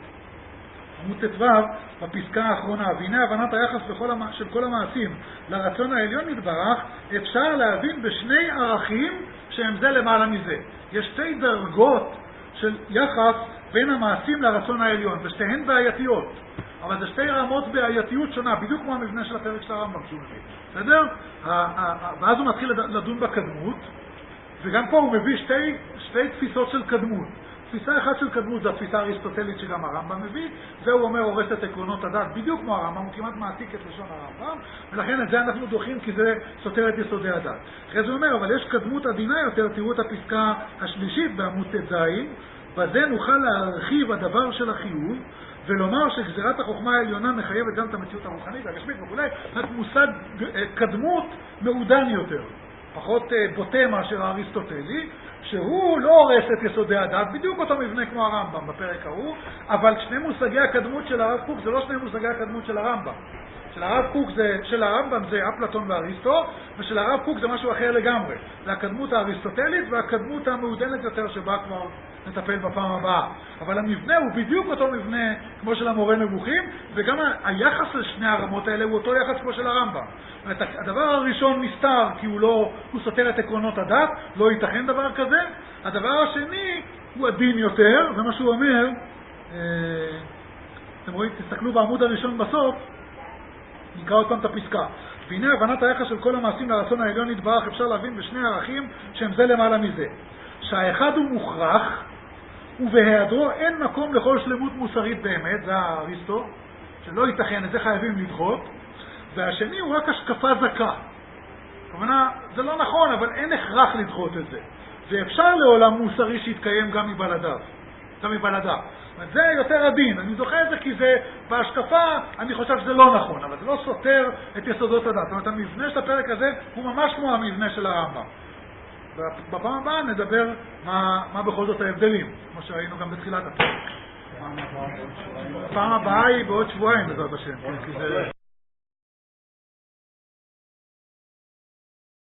A: עמוד ט"ו, בפסקה האחרונה, והנה הבנת היחס בכל המ... של כל המעשים לרצון העליון יתברך, אפשר להבין בשני ערכים שהם זה למעלה מזה. יש שתי דרגות של יחס בין המעשים לרצון העליון, ושתיהן בעייתיות, אבל זה שתי רמות בעייתיות שונה, בדיוק כמו המבנה של הפרק של הרמב"ם שהוא מביא. בסדר? ואז הוא מתחיל לדון בקדמות, וגם פה הוא מביא שתי, שתי תפיסות של קדמות. תפיסה אחת של קדמות זה התפיסה האריסטוטלית שגם הרמב"ם מביא, והוא אומר הורס את עקרונות הדת בדיוק כמו הרמב"ם, הוא כמעט מעתיק את לשון הרמב"ם, ולכן את זה אנחנו דוחים כי זה סותר את יסודי הדת. אחרי זה הוא אומר, אבל יש קדמות עדינה יותר, תראו את הפסקה השלישית בעמוד ט"ז, בזה נוכל להרחיב הדבר של החיוב, ולומר שגזירת החוכמה העליונה מחייבת גם את המציאות הרוחנית, הגשמית וכו', רק מושג קדמות מעודן יותר, פחות בוטה מאשר האריסטוטלי, שהוא לא הורס את יסודי הדת, בדיוק אותו מבנה כמו הרמב"ם בפרק ההוא, אבל שני מושגי הקדמות של הרב קוק זה לא שני מושגי הקדמות של הרמב"ם. של הרב קוק זה, של הרמב"ם זה אפלטון ואריסטו, ושל הרב קוק זה משהו אחר לגמרי. זה הקדמות האריסטוטלית והקדמות המעודנת יותר שבה כבר נטפל בפעם הבאה. אבל המבנה הוא בדיוק אותו מבנה כמו של המורה נבוכים, וגם היחס לשני הרמות האלה הוא אותו יחס כמו של הרמב"ם. הדבר הראשון מסתר כי הוא לא, הוא סותר את עקרונות הדת, לא ייתכן דבר כזה. הדבר השני הוא עדין יותר, ומה שהוא אומר, אה, אתם רואים, תסתכלו בעמוד הראשון בסוף, נקרא עוד פעם את הפסקה. והנה הבנת היחס של כל המעשים לרצון העליון יתברך אפשר להבין בשני ערכים שהם זה למעלה מזה. שהאחד הוא מוכרח, ובהיעדרו אין מקום לכל שלמות מוסרית באמת, זה האריסטו, שלא ייתכן, את זה חייבים לדחות, והשני הוא רק השקפה זכה. כמובן, זה לא נכון, אבל אין הכרח לדחות את זה. ואפשר לעולם מוסרי שיתקיים גם מבלדיו, גם מבלדיו. זה יותר עדין, אני זוכר את זה כי זה, בהשקפה אני חושב שזה לא נכון, אבל זה לא סותר את יסודות הדת. זאת אומרת, המבנה של הפרק הזה הוא ממש כמו המבנה של הרמב"ם. בפעם הבאה נדבר מה, מה בכל זאת ההבדלים, כמו שראינו גם בתחילת הפרק. הפעם הבאה היא בעוד שבועיים, בעזרת השם.